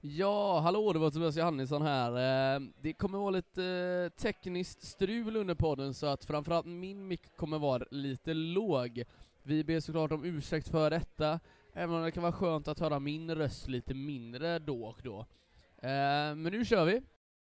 Ja, hallå, det var Tobias Johannesson här. Det kommer vara lite tekniskt strul under podden, så att framförallt min mick kommer vara lite låg. Vi ber såklart om ursäkt för detta, även om det kan vara skönt att höra min röst lite mindre då och då. Men nu kör vi!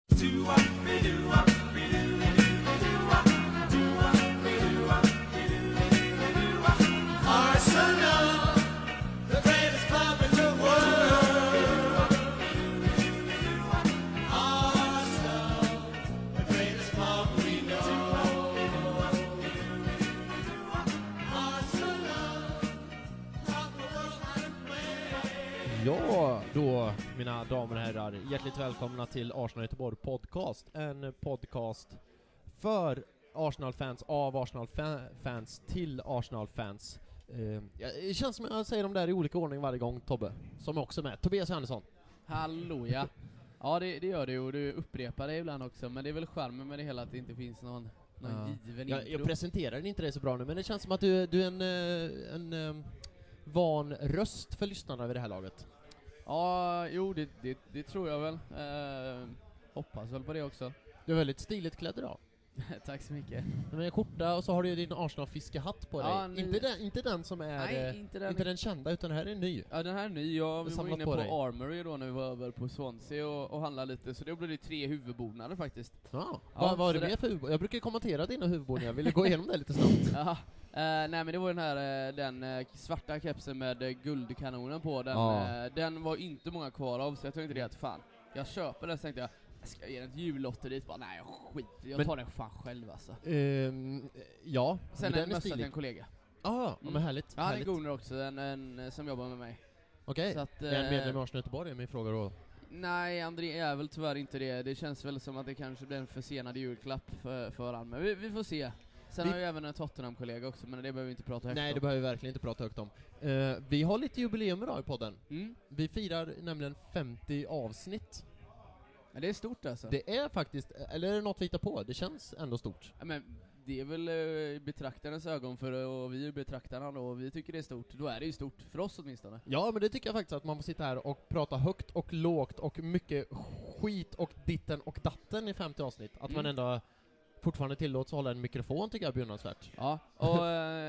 Ja, då mina damer och herrar, hjärtligt välkomna till Arsenal Göteborg podcast. En podcast för Arsenal-fans, av Arsenal-fans till Arsenal-fans. Det känns som jag säger dem där i olika ordning varje gång, Tobbe, som är också med. Tobias Johannesson. Hallå, ja. Ja, det gör det, och du upprepar det ibland också, men det är väl charmen med det hela att det inte finns någon given intro. Jag presenterar inte det så bra nu, men det känns som att du är en van röst för lyssnarna vid det här laget. Ja, jo, det tror jag väl. Hoppas väl på det också. Du är väldigt stiligt klädd idag. Tack så mycket. Med en skjorta och så har du din Arsenal-fiskehatt på dig. Ja, inte den som är... Nej, inte den kända, utan den här är ny. Ja, den här är ny. Vi var inne på dig. Armory då när vi var över på Swansea och handlade lite, så det blev det 3 huvudbonader faktiskt. Ja. Ja, Vad är det mer för huvudbonad? Jag brukar kommentera dina huvudbonad. Jag ville gå igenom det lite snabbt. Jaha. Nej, men det var den svarta kepsen med guldkanonen på. Den var inte många kvar av, så jag tänkte det att fan, jag köper den, så tänkte jag ska ge den ett jullotteriet. Bara, nej, jag tar den fan själv alltså. Ja. Sen en mössa till en kollega. Men härligt. Ja, en Gunnar också, en som jobbar med mig. Okej. Okay. Är en medlem i Arsenal Göteborg är min fråga då. Nej, André är väl tyvärr inte det. Det känns väl som att det kanske blir en försenad julklapp för han. Men vi får se. Sen har ju även en Tottenham-kollega också, men det behöver vi inte prata högt om. Nej, det behöver vi verkligen inte prata högt om. Vi har lite jubileum idag i podden. Vi firar nämligen 50 avsnitt. Ja, det är stort alltså. Det är faktiskt, eller är det något vi hittar på? Det känns ändå stort. Ja, men det är väl betraktarens ögon och vi är betraktarna då, och vi tycker det är stort. Då är det ju stort, för oss åtminstone. Ja, men det tycker jag faktiskt, att man får sitta här och prata högt och lågt och mycket skit och ditten och datten i 50 avsnitt. Att man ändå fortfarande tillåts hålla en mikrofon, tycker jag är beundransvärt. Ja, och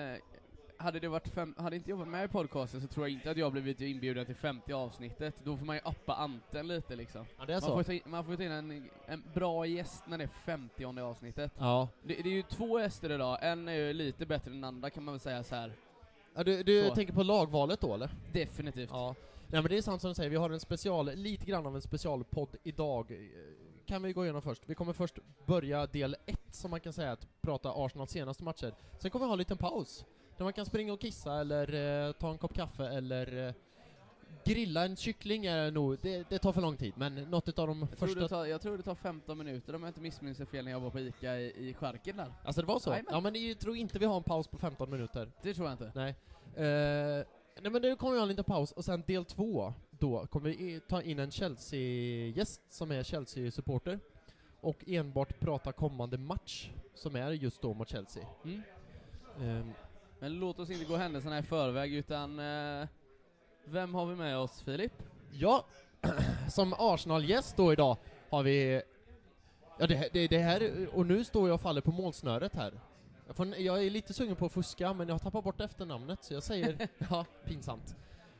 hade inte jobbat med i podcasten så tror jag inte att jag blivit inbjuden till 50 avsnittet. Då får man ju appa anten lite liksom. Ja, det är så. Man får ta in en bra gäst när det är 50:e avsnittet. Ja. Det är ju 2 gäster idag. En är ju lite bättre än den andra, kan man väl säga så här. Ja, du tänker på lagvalet då, eller? Definitivt. Ja. Nej, men det är sant som du säger. Vi har lite grann av en specialpodd idag. Kan vi gå igenom först? Vi kommer först börja del 1, som man kan säga, att prata Arsenals senaste matcher. Sen kommer vi ha en liten paus där man kan springa och kissa eller ta en kopp kaffe eller grilla en kyckling. Det tar för lång tid, men något utav de första... Jag tror det tar 15 minuter om jag inte missminner sig fel när jag var på Ica i Skärken där. Alltså det var så? Amen. Ja, men jag tror inte vi har en paus på 15 minuter. Det tror jag inte. Nej. Nej, men det kommer vi ha en liten paus, och sen del 2 då kommer vi ta in en Chelsea-gäst som är Chelsea-supporter och enbart prata kommande match som är just då mot Chelsea. Men låt oss inte gå händelserna i förväg, utan vem har vi med oss, Filip? Ja, som Arsenal-gäst då idag har vi... Ja, det här, och nu står jag och faller på målsnöret här. Jag är lite sugen på att fuska, men jag har tappat bort efternamnet, så jag säger, ja, pinsamt.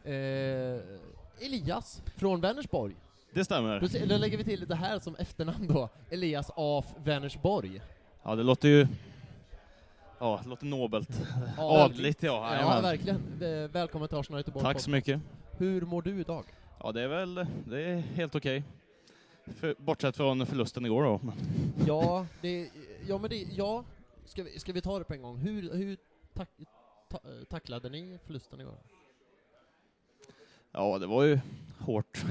Elias från Vänersborg. Det stämmer. Då lägger vi till det här som efternamn då. Elias af Vänersborg. Ja, det låter ju... Ja, det låter nobelt. Adligt, ja. Ja, verkligen. Välkommen till Arsenal Göteborg. Tack så mycket. Hur mår du idag? Ja, det är helt okej. Bortsett från förlusten igår då. Ska vi ta det på en gång? Hur tacklade ni förlusten igår? Ja, det var ju hårt.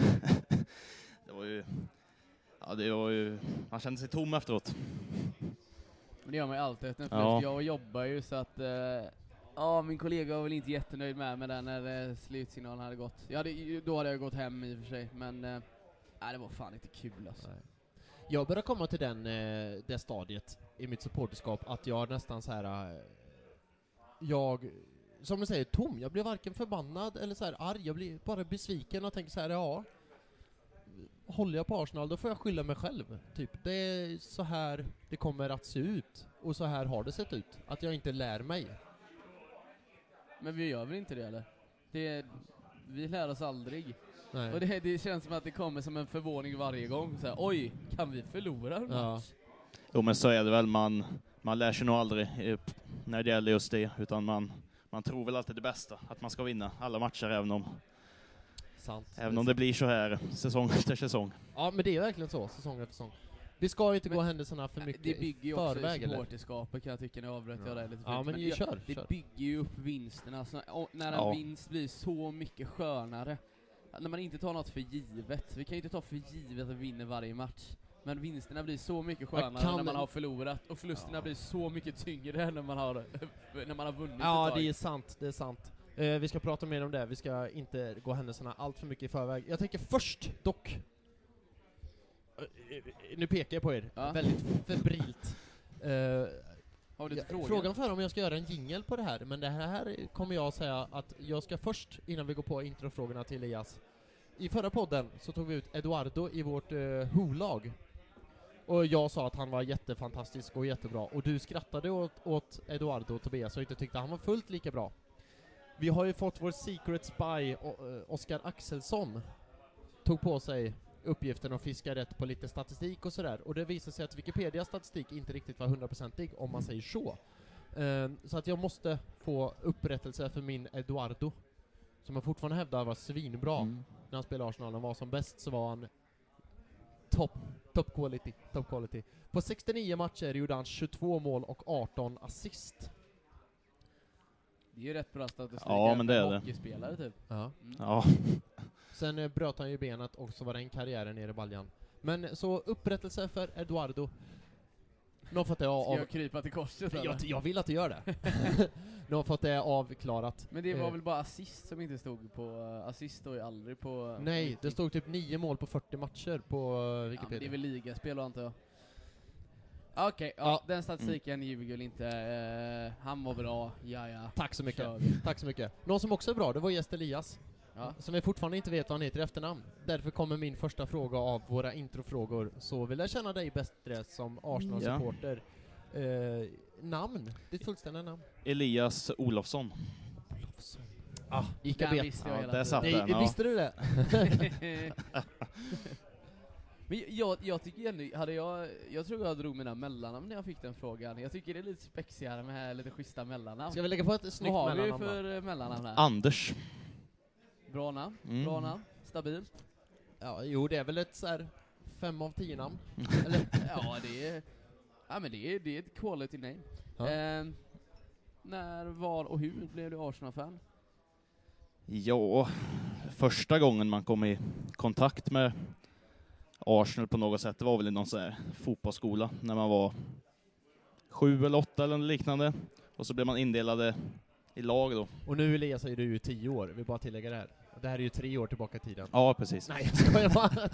det var ju... Man kände sig tom efteråt. Men det gör man ju alltid efter en förlust. Ja. Jag jobbar ju så att... min kollega var väl inte jättenöjd med den när slutsignalen hade gått. Då hade jag gått hem i och för sig, men det var fan inte kul alltså. Nej. Jag börjar komma till det stadiet i mitt supporterskap att jag nästan så här... som du säger, tom. Jag blir varken förbannad eller så här arg. Jag blir bara besviken och tänker så här, håller jag på Arsenal, då får jag skylla mig själv. Typ, det är så här det kommer att se ut. Och så här har det sett ut. Att jag inte lär mig. Men vi gör väl inte det, eller? Vi lär oss aldrig. Nej. Och det känns som att det kommer som en förvåning varje gång. Så här, oj, kan vi förlora en match? Jo, men så är det väl. Man lär sig nog aldrig när det gäller just det. Utan man tror väl alltid det bästa. Att man ska vinna alla matcher även om det blir så här säsong efter säsong. Ja, men det är verkligen så, säsong efter säsong. Vi ska inte gå händelserna för mycket det bygger ju förväg, också supporterskapet, kan jag tycka, när jag avbröt jag det lite. Ja, men kör. Det bygger ju upp vinsterna. Så när en vinst blir så mycket skönare. När man inte tar något för givet. Vi kan ju inte ta för givet att vi vinner varje match. Men vinsterna blir så mycket skönare när man har förlorat. Och förlusterna blir så mycket tyngre när man har vunnit. Ja, det är sant. Vi ska prata mer om det. Vi ska inte gå händelserna allt för mycket i förväg. Jag tänker först dock. Nu pekar jag på er. Ja. Väldigt febrilt. Har du frågan för om jag ska göra en jingle på det här. Men det här kommer jag säga att jag ska först, innan vi går på introfrågorna till Elias. I förra podden så tog vi ut Eduardo i vårt Who-lag. Och jag sa att han var jättefantastisk och jättebra. Och du skrattade åt Eduardo och Tobias och inte tyckte han var fullt lika bra. Vi har ju fått vår secret spy, Oskar Axelsson, tog på sig uppgiften att fiska rätt på lite statistik och sådär. Och det visar sig att Wikipedias statistik inte riktigt var 100%ig, om man säger så. Så att jag måste få upprättelse för min Eduardo, som jag fortfarande hävdar var svinbra när han spelade Arsenal. Han var som bäst så var han top quality. På 69 matcher gjorde han 22 mål och 18 assist. Det är ju rätt bra statistik. Ja, men det är det. Hockeyspelare typ. Ja. Ja. Sen bröt han ju benet och så var det en karriär nere i baljan. Men så upprättelse för Eduardo. Nu har fått det Ska jag krypa till korset? Jag vill att du gör det. Nu har fått det avklarat. Men det var väl bara assist som inte stod på... Assist står ju aldrig på... Nej, det stod typ 9 mål på 40 matcher på Wikipedia. Ja, men det är väl ligaspel, antar jag. Okej, den statistiken ljuger väl inte. Han var bra, ja. Tack så mycket. Någon som också är bra, det var Gäst Elias. Ja. Som vi fortfarande inte vet vad han heter i efternamn. Därför kommer min första fråga av våra introfrågor. Så vill jag känna dig bättre som Arsenal-supporter. Namn, ditt fullständiga namn. Elias Olofsson. Gick jag bet. Där satt den. Visste du det? Men jag tycker ändå, jag tror jag drog mina mellannamn när jag fick den frågan. Jag tycker det är lite spexigare med lite schyssta mellannamn. Ska vi lägga på ett snyggt mellannamn? Vad har mellannamn vi för mellannamn här? Anders. Bra namn, stabilt. Ja, jo, det är väl ett så här 5 av 10 namn. Eller? Men det är ett quality name. Ja. När, var och hur blev du Arsenal-fan? Ja, första gången man kom i kontakt med Arsenal på något sätt, det var väl i någon sån här fotbollsskola när man var 7 eller 8 eller liknande. Och så blev man indelade i lag då. Och nu Elias är du ju 10 år, vi bara tillägga det här. Det här är ju 3 år tillbaka i tiden. Ja, precis. Nej, jag skojar bara.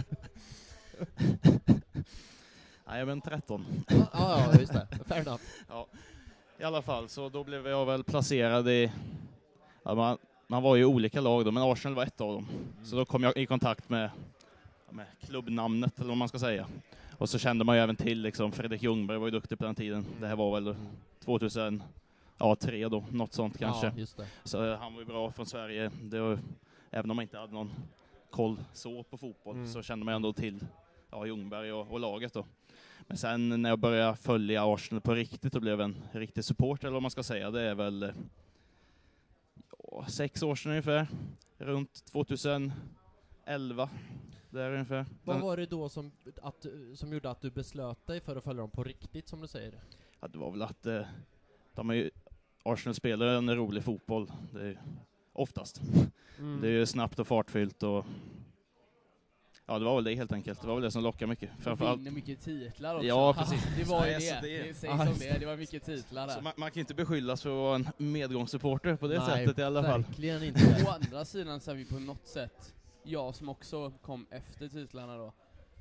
Nej, men 13. Ja, just det. Fair enough. Ja. I alla fall, så då blev jag väl placerad i... Ja, man var ju i olika lag då, men Arsenal var ett av dem. Så då kom jag i kontakt med klubbnamnet, eller vad man ska säga. Och så kände man ju även till, liksom, Fredrik Ljungberg var ju duktig på den tiden. Det här var väl 2003 då, något sånt kanske. Ja, just det. Så han var ju bra från Sverige. Även om man inte hade någon koll så på fotboll så kände man ändå till Ljungberg och laget då. Men sen när jag började följa Arsenal på riktigt och blev en riktig supporter, eller vad man ska säga, det är väl 6 år sedan ungefär. Runt 2011. Där ungefär. Vad var det då som gjorde att du beslöt dig för att följa dem på riktigt, som du säger? Ja, det var väl att Arsenal spelar en rolig fotboll. Det är oftast. Det är ju snabbt och fartfyllt och ja, det var väl det helt enkelt. Det var väl det som lockar mycket. Framförallt vinner mycket titlar också. Ja, precis. Det var ju det var mycket titlar där. Så man kan inte beskyllas för att vara en medgångssupporter på det sättet i alla fall. Verkligen inte. Å andra sidan så är vi på något sätt, jag som också kom efter titlarna då,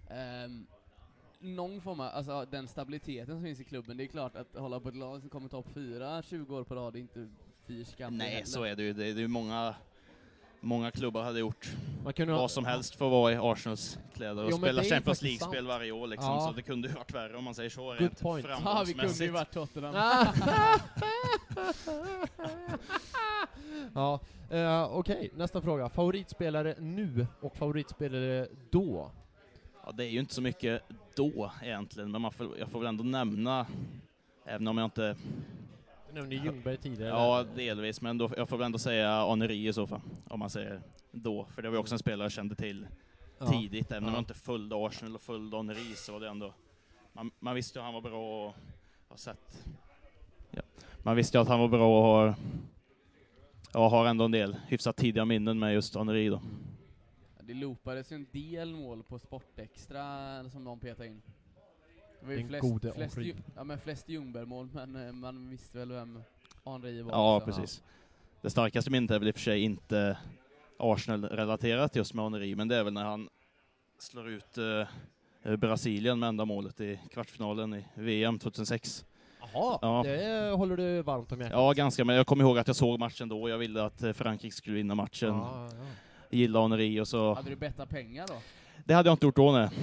någon form av, alltså den stabiliteten som finns i klubben. Det är klart att hålla på ett lag som kommer topp 4 20 år på rad är inte fyrskam. Nej, så är det ju. Det är ju många många klubbar hade gjort Man kunde vad som helst för att vara i Arsenals kläder och Jo, men spela det är Champions faktiskt League-spel sant. varje år liksom, Ja. så det kunde ju varit värre om man säger så. Good Rent point. Ja, vi kunde ju framgångsmässigt. varit Tottenham. Ja, okej. Nästa fråga. Favoritspelare nu och favoritspelare då? Ja, det är ju inte så mycket då egentligen, men jag får väl ändå nämna, även om jag inte... Du nämnde Ljungberg tidigare. Ja, delvis, men då, jag får väl ändå säga Henry i så fall, om man säger då. För det var ju också en spelare jag kände till tidigt, även om jag inte följde Arsenal och följde Henry, så var det ändå... Man visste ju att han var bra och har sett... Ja. Man visste ju att han var bra och har ändå en del hyfsat tidiga minnen med just Henry då. Det loopades ju en del mål på Sportextra som de petade in. Det var ju flest Ljungberg-mål, men man visste väl vem Henry var. Ja, också. precis. Det starkaste minnet är väl i och för sig inte Arsenal-relaterat just med Henry, men det är väl när han slår ut Brasilien med enda målet i kvartsfinalen i VM 2006. Jaha, Ja. det håller du varmt om hjärtat. Ja, ganska, men jag kommer ihåg att jag såg matchen då. Jag ville att Frankrike skulle vinna matchen. Ja. Gilla Henry och så... Hade du bettat pengar då? Det hade jag inte gjort då, nej.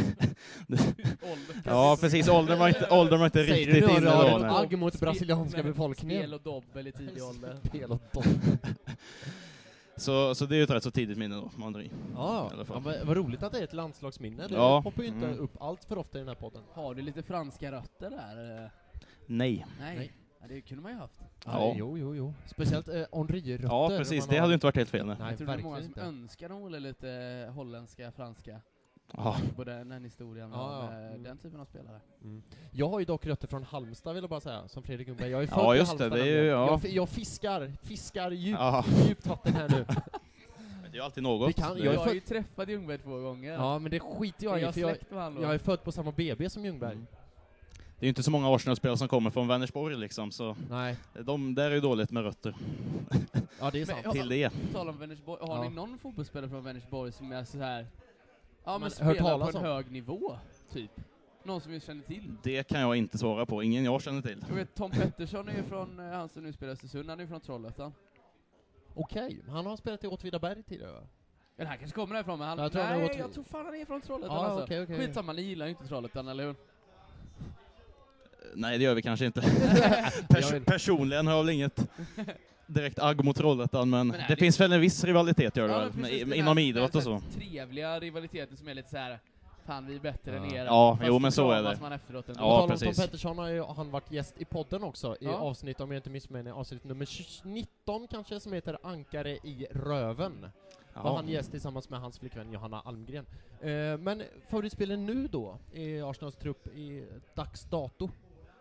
Ja, precis. Åldern var inte Säger riktigt du nu inne har då. du nej. ett agg mot brasilianska befolkningen? Spel och dobbel i tidig ålder. Spel och dobbel. Så det är ju ett rätt så tidigt minne då, med Henry. Ja, I alla fall. vad roligt att det är ett landslagsminne. Det Ja. poppar ju inte Mm. upp allt för ofta i den här podden. Har du lite franska rötter där? Nej. Nej. Ja, det kunde man ju haft. Ja. Jo. Speciellt Henry-rötter. Ja, precis. Det hade ju inte varit helt fel. Nej. Nej, Jag tror det är många verkligen som inte. önskar de håller lite holländska, franska. Ja. På den historien Ja, med ja. den typen av spelare. Jag har ju dock rötter från Halmstad, vill jag bara säga, som Fredrik Ljungberg. Jag är född Ja, i just det. Halmstad. Det är ju, ja. Jag fiskar Ja. djupt vatten här nu. Men det är ju alltid något. Vi kan- Det- Jag är har född- ju träffat Ljungberg 2 gånger. Ja, men det skiter jag jag i, är för jag släkt med han då. är född på samma BB som Ljungberg. Det är ju inte så många Arsenal-spelare som kommer från Vänersborg liksom, så Nej, där är ju dåligt med rötter. ja det är Men sant. Ja. Till det. På tal om Vänersborg, har Ja. ni någon fotbollsspelare från Vänersborg som är så här? Ja, men hört spelar talas på en om. hög nivå, typ? Någon som vi känner till? Det kan jag inte svara på. Ingen jag känner till. Jag vet, Tom Pettersson är ju från, han som nu spelar i Östersund, han är ju från Trollhättan. Okej, han har spelat i Åtvidaberg tidigare, va? Den här kanske kommer därifrån, men han... Jag tror han är nej, jag tror fan han är från Trollhättan Ja, alltså. okej. Skitsamma, ni gillar ju inte Trollhättan, eller hur? Nej, det gör vi kanske inte. Jag vet- Personligen har jag väl inget direkt agg mot Trollhättan, men Men är det det- finns väl en viss rivalitet gör det Ja, väl, men precis, med- den inom här- idrott och den så. här Trevliga rivaliteten som är lite så här. Fan, vi är bättre än er. Ja, Fast jo, men så är kramas det. man efteråt ändå. Ja, På tal om precis. Tom Pettersson har ju han varit gäst i podden också, i Ja. avsnitt, om jag inte missminner mig, avsnitt nummer 19 kanske, som heter Ankare i röven. Var Ja. han gäst tillsammans med hans flickvän Johanna Almgren. Men favoritspelaren nu då, i Arsenals trupp i dags dato?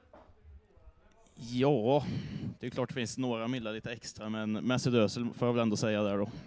Ja, det är klart det finns några milda lite extra, men Mesut Özil får jag väl ändå säga där då.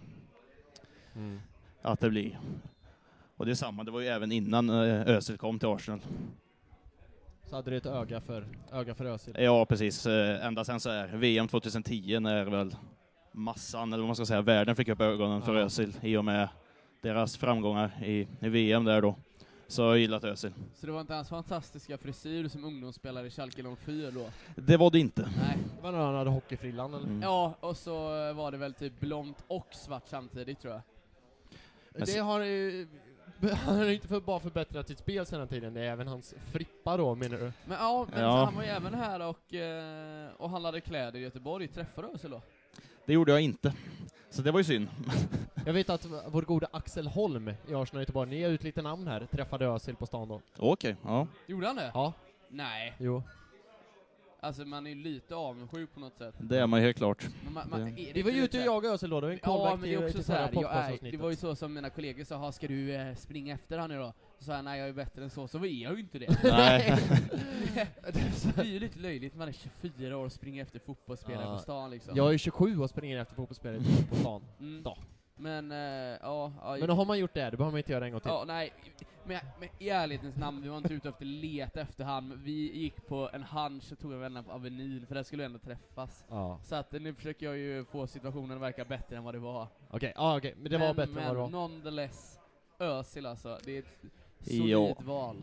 Att det blir. Och det är samma, det var ju även innan Özil kom till Arsenal. Så hade du ett öga för Özil. Ja, precis. Ända sen så är VM 2010 när väl massan, eller vad man ska säga, världen fick upp ögonen för Ja. Özil i och med deras framgångar i VM där då. Så jag gillat Özil. Så det var inte hans fantastiska frisyr som ungdomsspelare i Schalke 04 då? Det var det inte. Nej. Det var när han hade hockeyfrillan eller? Mm. Ja, och så var det väl typ blont och svart samtidigt, tror jag. Men Det har ju... Han har ju inte bara förbättrat sitt spel sedan tiden, det är även hans frippa då, menar du? Men ja, men Ja. Så han var ju även här och handlade kläder i Göteborg. Träffade du Özil då? Det gjorde jag inte. Så det var ju synd. Jag vet att vår gode Axel Holm i Arsenal Göteborg, ni är ut lite namn här, träffade Özil på stan då. Okej, ja. Gjorde han det? Ja, Nej. jo. Alltså man är ju lite avundsjuk på något sätt. Det är man ju helt klart. Men Det- är Vi var ju lite ute och så här- jagade Özil då, det var en Ja, callback men det är också till så här, förra det podcastavsnittet. var ju så som mina kollegor sa, ska du springa efter han idag? Så sa jag, nej jag är bättre än så är jag ju inte det. Nej. Det är ju lite löjligt, man är 24 år och springer efter fotbollsspelare Ja. på stan liksom. Jag är 27 och springer efter fotbollsspelare på stan. Mm. Då. Men, ja. Men då har man gjort det, det behöver man inte göra en gång till. Ja, nej, men i ärlighetens namn, vi var inte ute efter leta efter han. Vi gick på en hunch och tog en vända på Avenyn, för där skulle vi ändå träffas. Ja. Så att nu försöker jag ju få situationen att verka bättre än vad det var. Okej, men det var bättre än vad det var. Men nonetheless, Özil alltså, det är ett Ja. solidt val.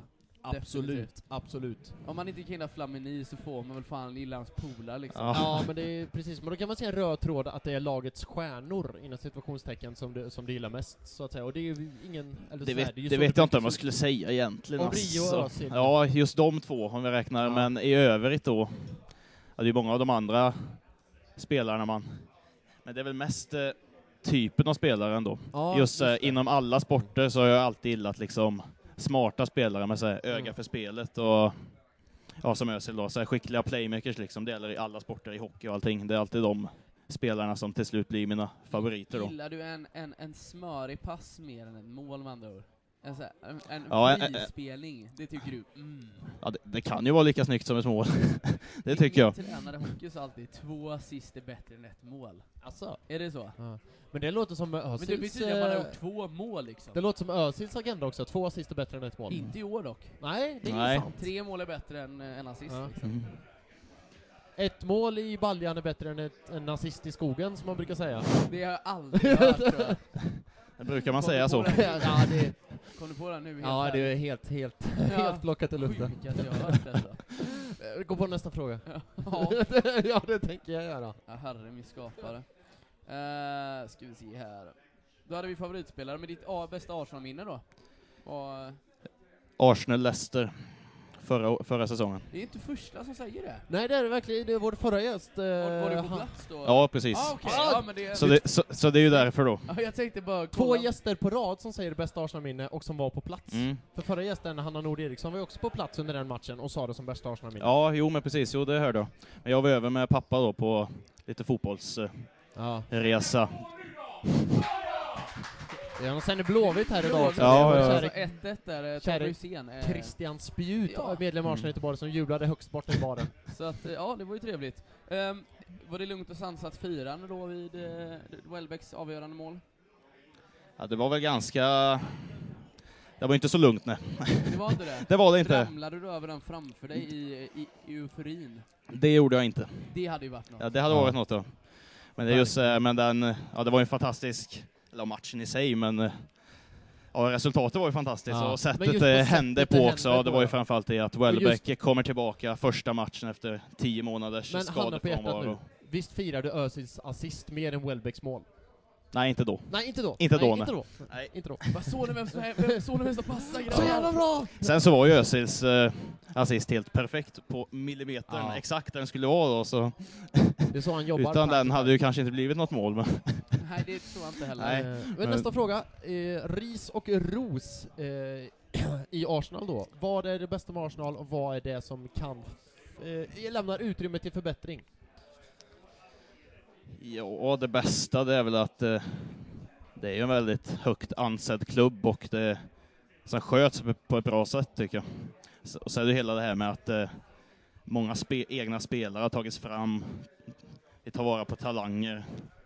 Absolut. Om man inte kan hinna Flamini så får man väl fan gilla hans polare liksom. Ja, men det är precis. Men då kan man se en röd tråd att det är lagets stjärnor inom situationstecken som det gillar mest, så att säga. Och det är ju ingen... Eller Det vet jag inte om man skulle säga egentligen. Och Rio och Özil. Ja, just de två om vi räknar. Ja. Men i övrigt då, ja, det är många av de andra spelarna men det är väl mest typen av spelare ändå. Ja, just inom alla sporter så har jag alltid gillat liksom smarta spelare med så här, öga för spelet och ja, som Özil då, så här, skickliga playmakers liksom. Det gäller i alla sporter, i hockey och allting. Det är alltid de spelarna som till slut blir mina favoriter då. Gillar du en smörig pass mer än en mål med andra ord? En frispelning, det tycker du? Ja, det kan ju vara lika snyggt som ett mål. Det tycker jag. Min tränare hockey så alltid 2 assist är bättre än 1 mål. Alltså. Är det så? Ja. Men det låter som Özils... Men det betyder att man har gjort 2 mål liksom. Det låter som Özils agenda också, 2 assist är bättre än 1 mål. Inte i år dock. Nej, det är sant. 3 mål är bättre än en assist liksom. 1 mål i baljan är bättre än en assist i skogen, som man brukar säga. Det har jag aldrig hört, tror jag. Det brukar man säga så. Ja, det... Kom du på det nu? Ja, det är helt plockat i luften. Sjukt att jag har hört detta. Gå på nästa fråga. Ja. Ja, det tänker jag göra. Ja, herre min skapare. Ska vi se här. Då hade vi favoritspelare med ditt bästa Arsenal-minne då. Och Arsenal-Leicester förra säsongen. det är inte första som säger det. Nej, det är det verkligen. Det är vår förra gäst. Var det på plats då? Ja, precis. Okay. Ja, men det... Så det är ju därför då. Ja, jag tänkte bara 2 gäster på rad som säger det bästa Arsenal-minne och som var på plats. För förra gästen, Hanna Nord Eriksson, var ju också på plats under den matchen och sa det som bästa Arsenal-minne. Ja, jo men precis. Jo, det hörde jag. Men jag var över med pappa då på lite fotbollsresa. Ja, och sen är Blåvitt här idag också. Ja. Alltså 1-1 där, Tobbe Hysén. Christian Spjut, medlem av Arsenal Göteborg, som jublade högst bort i baren. Så att, ja, det var ju trevligt. Var det lugnt och sansat firande då vid Welbecks avgörande mål? Ja, det var väl ganska... Det var inte så lugnt, nej. Det var inte det? Det var det inte. Ramlade du över den framför dig i euforin? Det gjorde jag inte. Det hade ju varit något. Ja, det hade varit något då. Men det är just, men det var en fantastisk matchen i sig, men ja, resultatet var ju fantastiskt och sättet det hände på också. Det var ju framförallt det att Welbeck kommer tillbaka första matchen efter 10 månaders skadefrånvaro. Visst firar du Özils assist mer än Welbecks mål? Nej, inte då. Nej, inte då. Inte då. Vad såg ni vem som passade? Så jävla bra! Sen så var ju Özils assist helt perfekt på millimetern, exakt där den skulle vara då, så det är så han jobbar. Utan den hade ju kanske inte blivit något mål. Men nej, det tror jag inte heller. Men nästa fråga. Ris och ros i Arsenal då. Vad är det bästa med Arsenal och vad är det som kan lämnar utrymme till förbättring? Ja, det bästa det är väl att det är ju en väldigt högt ansedd klubb och det som sköts på ett bra sätt, tycker jag. Och så är det hela det här med att många egna spelare har tagits fram. Vi tar vara på talanger.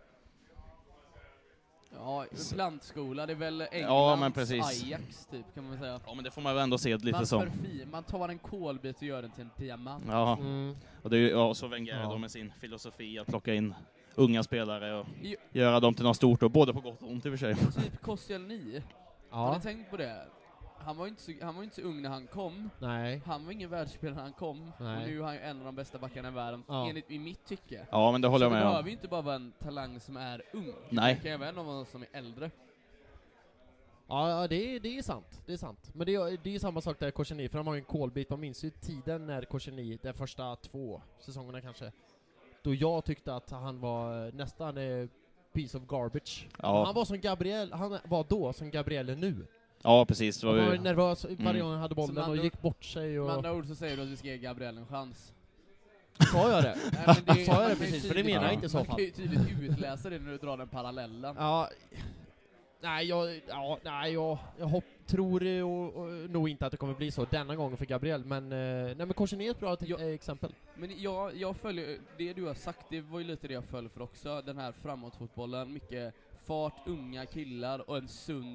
Ja, plantskola, det är väl Englands Ajax typ, kan man säga. Ja, men det får man väl ändå se lite som. Man tar en kolbit och gör den till en diamant. Ja, och det är ju så Wenger då med sin filosofi att plocka in unga spelare och göra dem till något stort, och både på gott och ont i och för sig. Typ Koscielny. Har ni tänkt på det? Han var inte så ung när han kom. Nej. Han var ingen världsspelare när han kom. Nej. Och nu är han ju en av de bästa backarna i världen, i mitt tycke. Ja, men det håller jag med om. Så det behöver ju inte bara vara en talang som är ung. Nej. Det kan ju vara en av dem som är äldre. Ja, det är sant. Det är sant. Men det är samma sak där Koscielny, för han har ju en kolbit. Man minns ju tiden när Koscielny, de första 2 säsongerna kanske, då jag tyckte att han var nästan piece of garbage. Ja. Han var som Gabriel, han var då som Gabriel är nu. Ja, precis. Han var nervös varje gång han hade bollen och gick bort sig. Och... Med andra ord så säger du att vi ska ge Gabriel en chans. Sa jag det? Nej, men det sa jag det precis, för det menar jag inte så fall. Man kan ju tydligt utläsa det när du drar den parallellen. Ja. Nej, jag tror nog inte att det kommer bli så denna gången för Gabriel, men Koscielny är ett bra exempel. Men jag följer, det du har sagt, det var ju lite det jag föll för också, den här framåtfotbollen, mycket fart, unga killar och en sund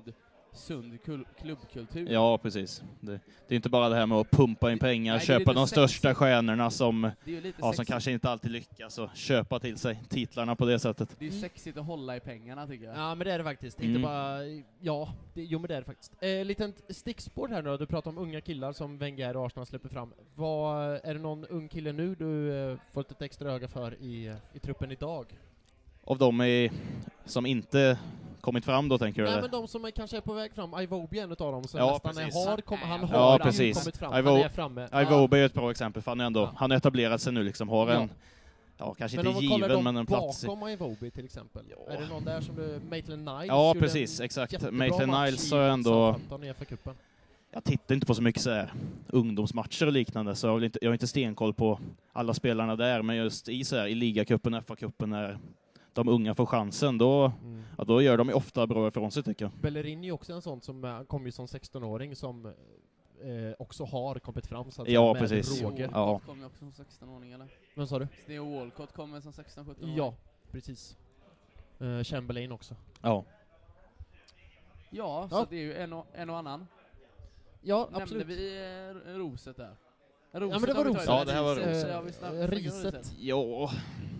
sund klubbkultur. Ja, precis. Det är inte bara det här med att pumpa in pengar, Nej, det är köpa lite de största sexigt. stjärnorna som, Det är ju lite som sexigt. kanske inte alltid lyckas och köpa till sig titlarna på det sättet. Det är ju sexigt att hålla i pengarna tycker jag. Ja, men det är det faktiskt. Mm. Inte bara... Ja, jo men det är det faktiskt. Liten stickspår här nu då. Du pratar om unga killar som Wenger och Arsenal släpper fram. Är det någon ung kille nu du fått ett extra öga för i truppen idag? Av de som inte kommit fram då, tänker du? Nej, eller? men de som kanske är på väg fram. Iwobi är en utav dem som Ja, nästan precis. han har Ja, redan precis. kommit fram. Iwo- Han är framme. Iwobi är ett bra exempel, för han Ja. har etablerat sig nu liksom, har en, kanske Men inte om man kollar given, dem men en plats. bakom Iwobi till exempel. Ja. Är det någon där som du... Maitland Niles Ja, gjorde precis, en exakt. jättebra Maitland match Niles i har ändå... Southampton i FA-cupen. Jag tittar inte på så mycket så här ungdomsmatcher och liknande, så jag har inte stenkoll på alla spelarna där, men just i ligacupen, FA-cupen, när de unga får chansen, då gör de ju ofta bra ifrån sig, tycker jag. Bellerin är också en sån som kom ju som 16-åring som också har kommit fram så att Ja, säga, med precis. råge. Ja. Walcott kom ju också som 16-åring eller? Men sa du? Theo Walcott kom väl som 16-17-åring? Ja, precis. Chamberlain också. Ja. Ja, så Ja. det är ju en och annan. Ja, Nämnde absolut. vi roset där? men det var roset. Ja, det här var roset. roset. Riset. Ja,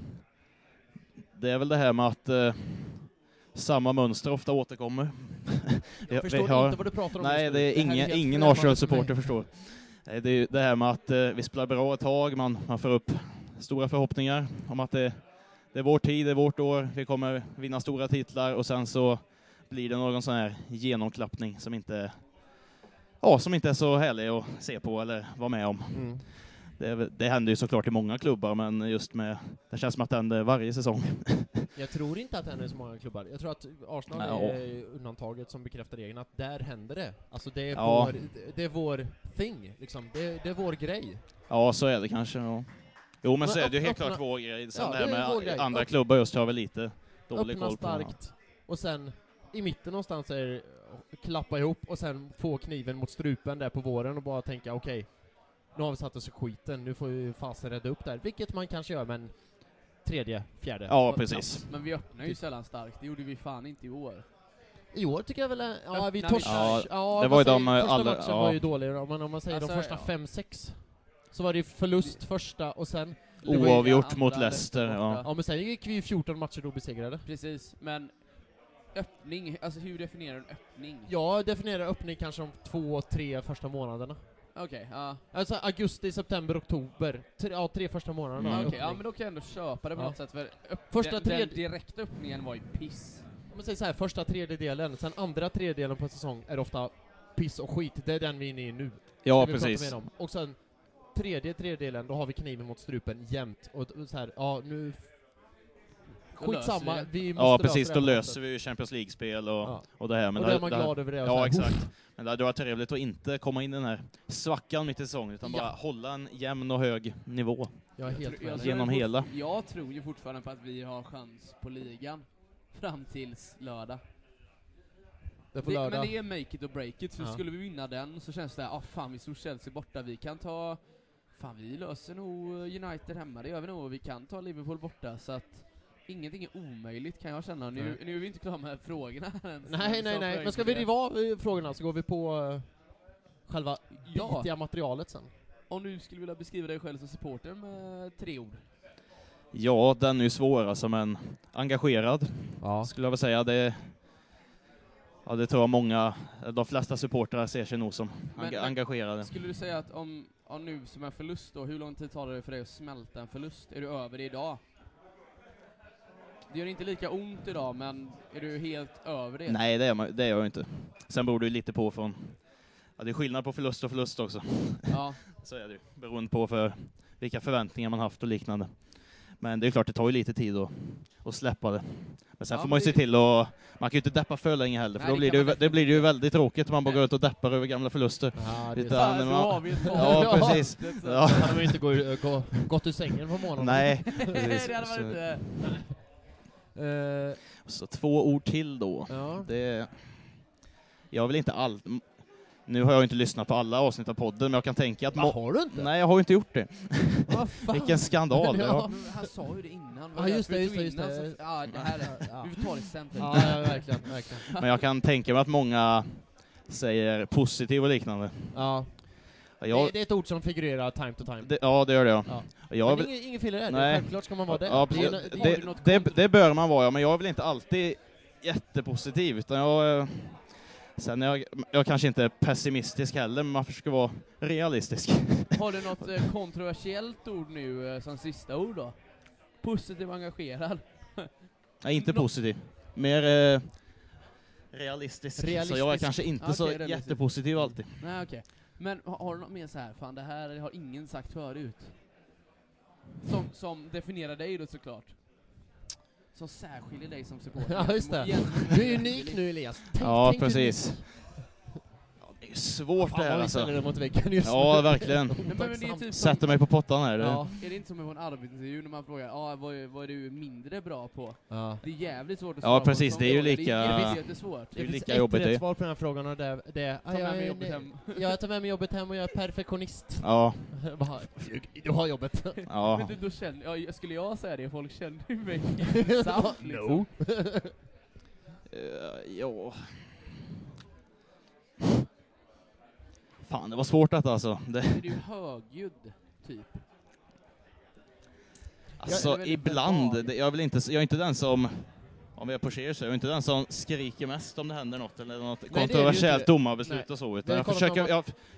det är väl det här med att samma mönster ofta återkommer. Jag förstår inte vad du pratar om. Nej, just det nu. är här ingen helt ingen främmande för Arsenal-supporter mig. förstår. Nej, det är ju det här med att vi spelar bra ett tag, man får upp stora förhoppningar om att det är vår tid, det är vårt år, vi kommer vinna stora titlar, och sen så blir det någon sån här genomklappning som inte är så härlig att se på eller vara med om. Mm. Det händer ju såklart i många klubbar, men just det känns som att det händer varje säsong. Jag tror inte att det händer i så många klubbar. Jag tror att Arsenal Ja. är undantaget som bekräftar regeln att där händer det. Alltså det är, Ja. det är vår thing, liksom. Det är vår grej. Ja, så är det kanske. Ja. Jo, men så är det ju helt öppna- klart vår grej. Sen Ja, det här det är vår med grej. andra klubbar just har väl lite dålig Öppna koll på. starkt. Och sen i mitten någonstans är det klappa ihop och sen få kniven mot strupen där på våren och bara tänka okej, nu har vi satt oss i skiten, nu får vi fasen rädda upp där. Vilket man kanske gör, men tredje, fjärde. Ja, precis. Men vi öppnar ju sällan starkt, det gjorde vi fan inte i år. I år tycker jag väl, ja vi Öppnar vi torskade. Ja, det var ju de första alla- matchen ja. var ju dålig, men om man säger Alltså, de första ja. 5-6 så var det ju förlust första och sen, Det var ju Oavgjort andra mot Leicester Leicester, ja. borta. ja men sen gick vi ju 14 matcher då besegrade. Precis, men öppning, alltså hur definierar du en öppning? Jag definierar öppning kanske de 2-3 första månaderna. Okej, ja. Alltså augusti, september, oktober. 3 första månaderna. Mm. Okej, ja men då kan jag ändå köpa det på Ja. något sätt, för Första den tredje- direkta öppningen var ju piss. Om man säger så här, första tredjedelen, sen andra tredjedelen på säsong är ofta piss och skit. Det är den vi är inne i nu. Ja, Det vi pratar precis. mer om. Och sen tredjedelen, då har vi kniven mot strupen jämt. Och så här, ja nu... Då löser Skitsamma, vi det. vi måste Ja, lösa precis. det Då här på något löser sätt. vi ju Champions League-spel och, Ja. och det här. Men Och då är man glad över det. Och så Ja, här, exakt. Men det hade varit trevligt att inte komma in i den här svackan mitt i säsongen, utan Ja. bara hålla en jämn och hög nivå. Jag är helt Jag med. tror Genom hela. Jag tror ju fortfarande på att vi har chans på ligan fram tills lördag. Det är på Men lördag. det är make it or break it, för Ja. skulle vi vinna den så känns det, fan vi slår Chelsea borta, vi kan ta, fan vi löser nog United hemma, det gör vi nog, och vi kan ta Liverpool borta, så att ingenting är omöjligt kan jag känna. Nu är vi inte klara med frågorna än. Nej. Men ska vi riva av frågorna så går vi på själva bitiga materialet sen. Om du skulle vilja beskriva dig själv som supporter med 3 ord. Ja, den är ju svår alltså, men engagerad Ja. skulle jag väl säga. Det tror jag de flesta supportrar ser sig nog som Men- engagerade. Skulle du säga att om nu som en förlust då, hur lång tid tar det för dig att smälta en förlust? Är du över det idag? Det gör inte lika ont idag, men är du helt över det? Nej, det är jag inte. Sen beror det ju lite på det är skillnad på förlust och förlust också. Ja. Så är det ju, beroende på för vilka förväntningar man haft och liknande. Men det är klart, det tar ju lite tid att släppa det. Men sen Ja, får man ju se till man kan ju inte deppa för länge heller, för Nej, då det blir kan man det blir ju väldigt tråkigt om man bara Nej. går ut och deppar över gamla förluster. Ja, det Utan- Fan, så man- har vi ett Ja, precis. Ja. hade man ju inte gått ur sängen på morgonen. Nej, Nej, precis. det hade man inte. Så 2 ord till då. Ja. Jag vill inte Nu har jag inte lyssnat på alla avsnitt av podden, men jag kan tänka att... Har du inte? Nej, jag har inte gjort det. Vad fan? Vilken skandal. Ja. Men han sa ju det innan. Ja, just det. Ja, det här är... Vi får ta det sen. Ja, verkligen. Men jag kan tänka mig att många säger positiv och liknande. Ja. Jag, Det är ett ord som figurerar time to time. det gör det. Ja. Men ingen fel i det. Nej. Självklart ska man vara det. Ja, det bör man vara, men jag är väl inte alltid jättepositiv, utan sen är jag kanske inte är pessimistisk heller, men man försöker vara realistisk. Har du något kontroversiellt ord nu som sista ord då? Positiv och engagerad? Nej, inte positiv. Mer realistisk. Så jag är kanske inte så jättepositiv alltid. Nej, okej. Men har du något mer så här? Fan, det här har ingen sagt förut. Som definierar dig då såklart. Som särskiljer dig som supporter. Ja, just det. Du är unik nu, Elias. Tänk precis. Det är svårt det här alltså. Det mot väggen just ja, verkligen. Men det är typ sätter mig på pottan här. Ja. Är det inte som en arbetsintervju när man frågar vad är du mindre bra på? Ja. Det är jävligt svårt att svara. Ja, precis. På det är ju fråga. lika... Det är jättesvårt. Det är lika finns jobbigt ett det. svar på den här frågan och det är jag tar med mig jobbet hem och jag är perfektionist. Ja. Du har jobbet. Ja. Men då känner skulle jag säga det? Folk känner ju mig samt, liksom. No. Ja. Fan, det var svårt detta alltså. Är du högljudd, typ? Alltså, ibland. Jag är inte den som, om vi är på Cheers, så jag är inte den som skriker mest om det händer något, eller något kontroversiellt domarbeslut och så. Utan jag försöker...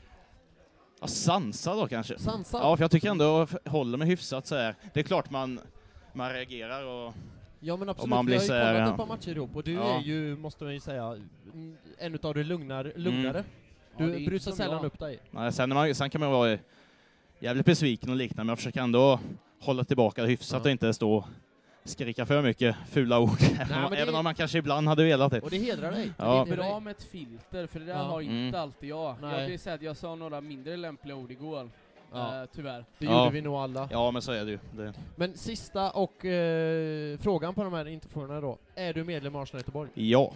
Jag sansar då kanske. Sansar? Ja, för jag tycker ändå jag håller mig hyfsat så här. Det är klart man reagerar och... Ja, men absolut. Man blir vi har ju kollat ja. ett par matcher ihop och du är ju, måste man ju säga, en utav de lugnare. Du brusar sällan upp dig. Nej, sen kan man vara jävligt besviken och liknande, men jag försöker ändå hålla tillbaka det hyfsat och inte stå och skrika för mycket fula ord. Även om man kanske ibland hade velat det. Och det hedrar dig. Ja. Det är bra med ett filter, för det där har inte alltid jag. Nej. Jag kan ju säga att jag sa några mindre lämpliga ord igår. Tyvärr. Det gjorde vi nog alla. Ja, men så är det ju. Men sista och frågan på de här intervjuerna då. Är du medlem i Arsenal Göteborg? Ja.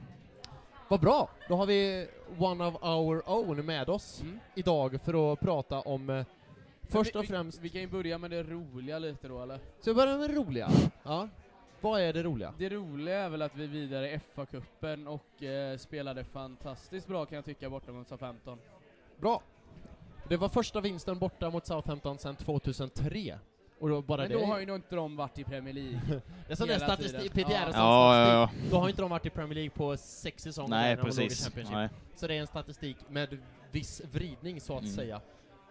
Vad bra! Då har vi one of our own med oss idag för att prata om först och främst... Vi kan ju börja med det roliga lite då, eller? Så vi börjar med det roliga. Ja. Vad är det roliga? Det roliga är väl att vi vidare i FA-cupen och spelade fantastiskt bra, kan jag tycka, borta mot Southampton. Bra! Det var första vinsten borta mot Southampton sedan 2003. Och då bara men då har ju nog inte de varit i Premier League. Det är sån där statistik, PDR och statistik. Då har inte de varit i Premier League på 6 säsonger. Nej, precis. Nej. Så det är en statistik med viss vridning, så att säga.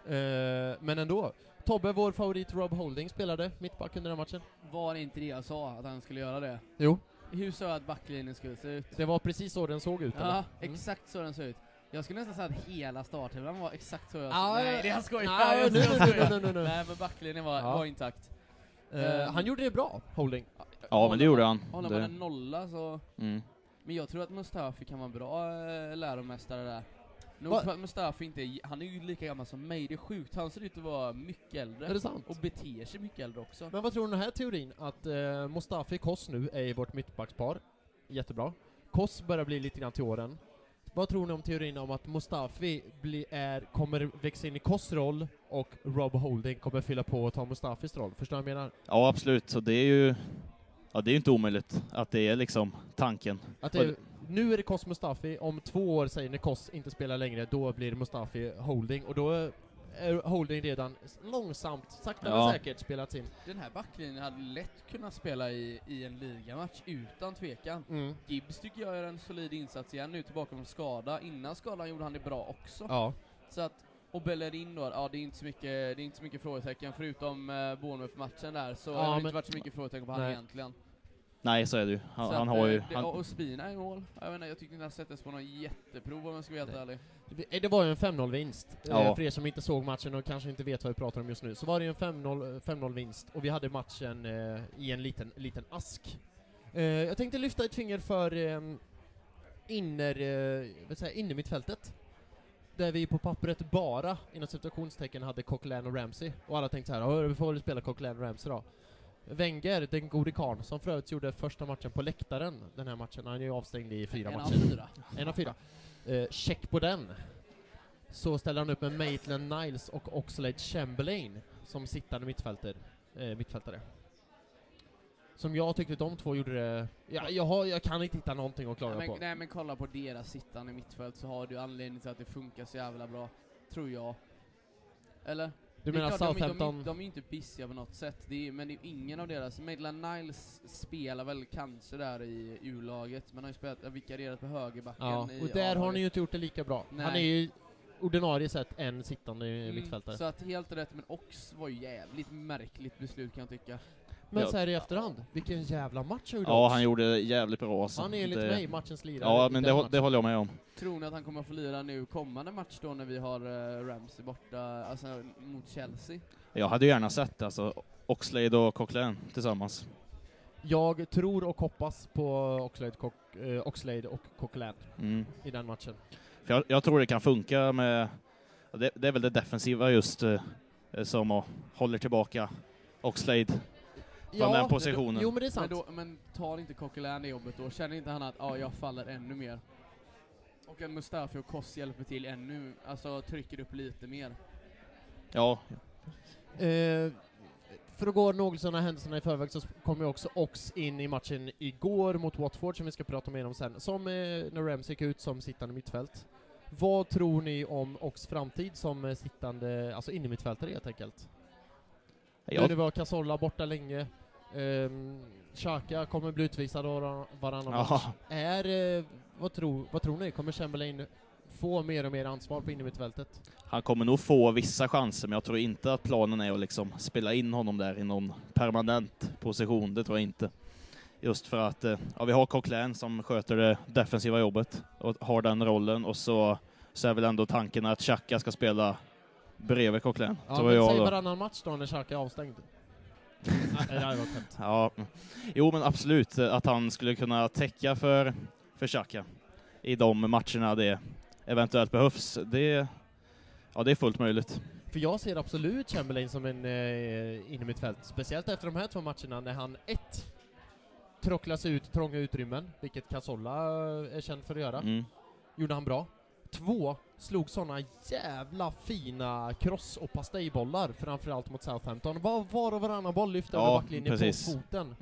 Men ändå. Tobbe, vår favorit Rob Holding, spelade mittback under den matchen. Var det inte det jag sa, att han skulle göra det? Jo. Hur sa jag att backlinjen skulle se ut? Det var precis så den såg ut. Ja, exakt så den såg ut. Jag skulle nästan säga att hela startelvan var exakt så jag såg. Nej, det är skoj. Nej, men backlinjen var intakt. Han gjorde det bra, Holding. Ja, men det gjorde han. Håller man en nolla så... Men jag tror att Mustafi kan vara en bra läromästare där. Nog för att Mustafi inte han är ju lika gammal som mig, det är sjukt. Han ser ut att vara mycket äldre. Är det sant? Och beter sig mycket äldre också. Men vad tror du om den här teorin? Att Mustafi Koss nu är i vårt mittbackspar. Jättebra. Koss börjar bli lite grann till åren. Vad tror ni om teorin om att Mustafi kommer växa in i Koss roll och Rob Holding kommer fylla på och ta Mustafis roll? Förstår du vad jag menar? Ja, absolut. Så det är ju inte omöjligt att det är liksom tanken. Att nu är det Koss Mustafi, om 2 år säger när Koss inte spelar längre, då blir det Mustafi Holding, och då är Holding redan långsamt, sakta men säkert spelats in. Den här backlinjen hade lätt kunnat spela i en ligamatch utan tvekan. Gibbs tycker jag är en solid insats igen, nu tillbaka från skada. Innan skadan gjorde han det bra också. Ja. Så att, och Bellerin då, det är inte så mycket frågetecken förutom Bournemouth-matchen där, så har det inte varit så mycket frågetecken på han egentligen. Nej, så är det ju. Han har ju... Och Spina i mål. Jag tyckte inte han sättes på någon jätteprov, om jag ska vara helt ärlig. Det var ju en 5-0-vinst. Ja. För er som inte såg matchen och kanske inte vet vad vi pratar om just nu, så var det ju en 5-0-vinst, och vi hade matchen i en liten ask. Jag tänkte lyfta ett finger för innermittfältet. Där vi på pappret bara, inom situationstecken, hade Coquelin och Ramsey. Och alla tänkte så här, vi får väl spela Coquelin och Ramsey då. Wenger, den gode karln, som förut gjorde första matchen på läktaren den här matchen. Han är ju avstängd i 4 matcher. 1 av 4. Check på den. så ställer han upp med Maitland Niles och Oxlade Chamberlain som sittande mittfältare. Som jag tyckte de två gjorde det... Jag kan inte hitta någonting att klaga på. Nej, men kolla på deras sittande mittfält så har du anledning till att det funkar så jävla bra, tror jag. Eller? Du menar Southampton? De är ju inte bissiga på något sätt, men det är ingen av deras... Maitland Niles spelar väl kanske där i U-laget, men han har ju spelat, vikarierat på högerbacken. Ja, och där har ni ju inte gjort det lika bra. Nej. Han är ju ordinarie sett en sittande mittfältare. Så att helt rätt, men Ox var ju jävligt märkligt beslut kan jag tycka. Men så här i efterhand, vilken jävla match gjorde Ja, han gjorde det jävligt bra. Alltså. Han är enligt mig matchens lirare. Ja, men det håller jag med om. Tror ni att han kommer att få lira nu kommande match då när vi har Ramsey borta, alltså mot Chelsea? Jag hade gärna sett alltså Oxlade och Coquelin tillsammans. Jag tror och hoppas på Oxlade och Coquelin i den matchen. För jag tror det kan funka med... Det är väl det defensiva just som håller tillbaka Oxlade från den positionen. Jo, men det är sant. Men tar inte Coquelin det jobbet då? Känner inte han att jag faller ännu mer? Och en Mustafi och Koss hjälper till ännu, alltså trycker upp lite mer. Ja. För att gå någorlunda händelserna i förväg så kommer också Ox in i matchen igår mot Watford som vi ska prata mer om sen. Som när Ramsey gick ut som sittande mittfält. Vad tror ni om Ox framtid som sittande, alltså in i mittfältare helt enkelt? Nu det var Cazorla borta länge. Xhaka kommer bli utvisad varannan match. Vad tror ni? Kommer Chamberlain få mer och mer ansvar på innermittfältet? Han kommer nog få vissa chanser, men jag tror inte att planen är att liksom spela in honom där i någon permanent position. Det tror jag inte. Just för att vi har Coquelin som sköter det defensiva jobbet och har den rollen, och så är väl ändå tanken att Xhaka ska spela bredvid Coquelin. Ja, men säg varannan match då när Xhaka är avstängd. Ja, jo men absolut att han skulle kunna täcka för Xhaka i de matcherna det eventuellt behövs. Det är fullt möjligt. För jag ser absolut Chamberlain som en innermittfält, speciellt efter de här 2 matcherna när han tråcklas ut trånga utrymmen, vilket Cazorla är känd för att göra. Gjorde han bra. 2, slog såna jävla fina cross- och pastejbollar, framförallt mot Southampton. Var och varannan boll lyfte över backlinjen på foten.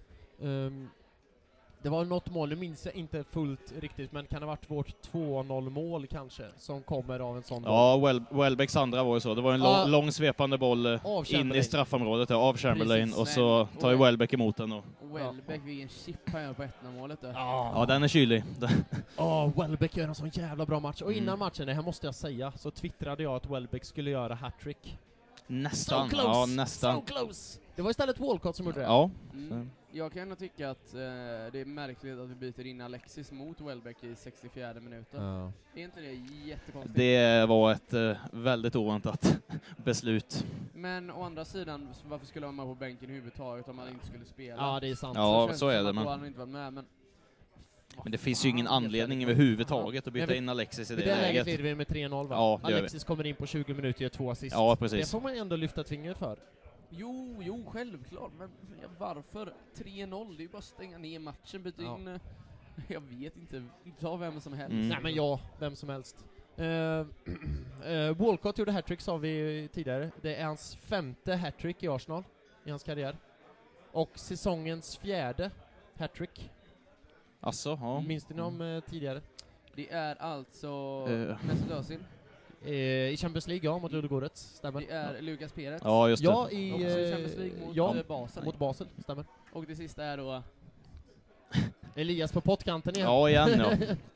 Det var något mål, nu minns jag inte fullt riktigt, men kan det ha varit vårt 2-0-mål kanske, som kommer av en sån boll? Ja, Welbecks andra var ju så. Det var en lång svepande boll in i straffområdet av Chamberlain. Precis, och så tar ju Welbeck emot den. Welbeck, vilken chip han gör på 1-0-målet. Ja, den är kylig. Welbeck gör en sån jävla bra match. Och innan matchen, det här måste jag säga, så twittrade jag att Welbeck skulle göra hattrick. Nästan. So close. Ja, nästan. So close. Det var istället Walcott som gjorde det. Ja. Jag kan nog tycka att det är märkligt att vi byter in Alexis mot Welbeck i 64 minuter. Ja. Är inte det jättekonstigt? Det var ett väldigt oväntat beslut. Men å andra sidan, varför skulle han vara på bänken i huvudtaget om han inte skulle spela? Ja, det är sant. Ja, så är det. Men han inte varit med, men det finns ju ingen anledning överhuvudtaget att byta in Alexis i det läget. Det är med 3-0 va? Ja, Alexis kommer in på 20 minuter och gör 2 assist. Ja, precis. Det får man ändå lyfta ett finger för. Jo, självklart. Men varför 3-0? Det är ju bara att stänga ner matchen, byta in... Jag vet inte. Ta vem som helst. Nej, men vem som helst. Walcott gjorde hattrick, sa vi tidigare. Det är hans 5:e hattrick i Arsenal i hans karriär. Och säsongens 4:e hattrick. Alltså, ja. Minns ni om tidigare? Det är alltså Mesut Özil. I Champions League, mot Ludogorets, stämmer. Det är Lucas Perez. Ja, just det. Ja, i Champions League mot Basel. Mot Basel, stämmer. Och det sista är då... Elias på pottkanten igen. Ja, igen, ja.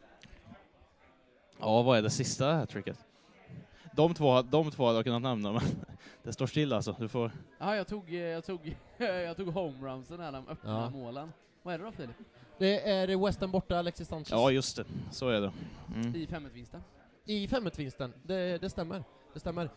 Ja, vad är det sista här tricket? De två hade jag kunnat nämna, men det står still alltså. Du får... Ja, jag tog homerunsen här, de öppna målen. Vad är det då, Filip? Det är West Ham borta, Alexis Sanchez. Ja, just det. Så är det. I 5-1-vinsten. I 5-1-vinsten, det stämmer. Det stämmer.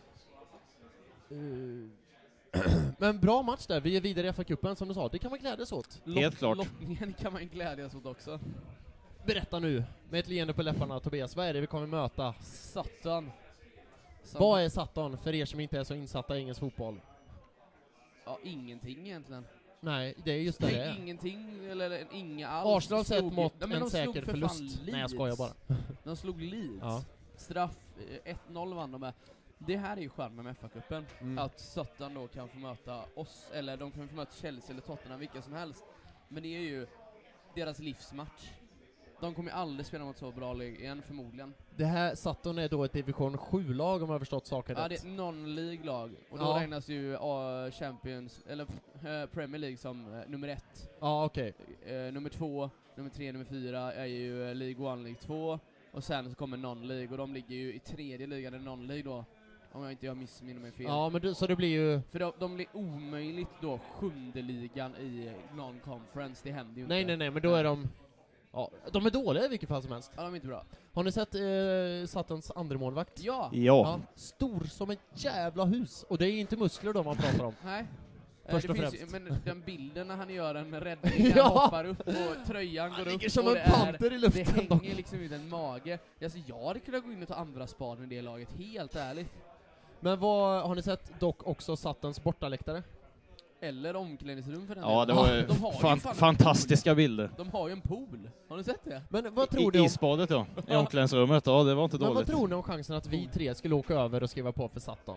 Men bra match där, vi är vidare i FA-cupen som du sa. Det kan man glädjas åt. Helt klart. Lottningen kan man glädjas åt också. Berätta nu, med ett leende på läpparna, Tobias, vad är det vi kommer möta? Sutton. Vad är Sutton för er som inte är så insatta i engelsk fotboll? Ja, ingenting egentligen. Nej, det är just det. Nej, ingenting, eller inga alls. Arsenal sett mot en säker förlust. Nej, jag skojar bara. De slog Leeds. Ja. straff, 1-0 vann de med. Det här är ju charmen med FA-cupen. Att Sutton då kan få möta oss, eller de kan få möta Chelsea eller Tottenham, vilka som helst. Men det är ju deras livsmatch. De kommer ju aldrig spela mot så bra lag igen, förmodligen. Det här Sutton är då ett division 7-lag om jag har förstått saker rätt. Ja, det är ett non-league-lag. Och då räknas ju Champions, eller Premier League som nummer 1. Ja, okej. Nummer 2, nummer 3, nummer 4 är ju League 1, League 2. Och sen så kommer non-league, och de ligger ju i tredje ligan, eller non-league då. Om jag inte missminner mig fel. Ja, men så det blir ju... För de blir omöjligt då 7:e ligan i non-conference, det händer ju inte. Nej, men då är de... Ja, de är dåliga i vilket fall som helst. Ja, de är inte bra. Har ni sett Suttons andra målvakt? Ja. Stor som ett jävla hus. Och det är inte muskler då man pratar om. Nej. Först och det finns främst. men den bilden när han gör en räddning, han hoppar upp och tröjan går upp. ligger som och en panter i luften. Det hänger liksom ut en mage. Alltså, jag hade kunnat gå in och ta andra spaden i det laget, helt ärligt. Men vad har ni sett dock också Suttons bortaläktare? Eller omklädningsrum för den Ja, det delen. var ju De har ju fan fantastiska bilder. De har ju en pool. Har ni sett det? Men vad tror du om... Isbadet i omklädningsrummet, ja det var inte Men dåligt. vad tror ni om chansen att vi tre skulle åka över och skriva på för Sutton?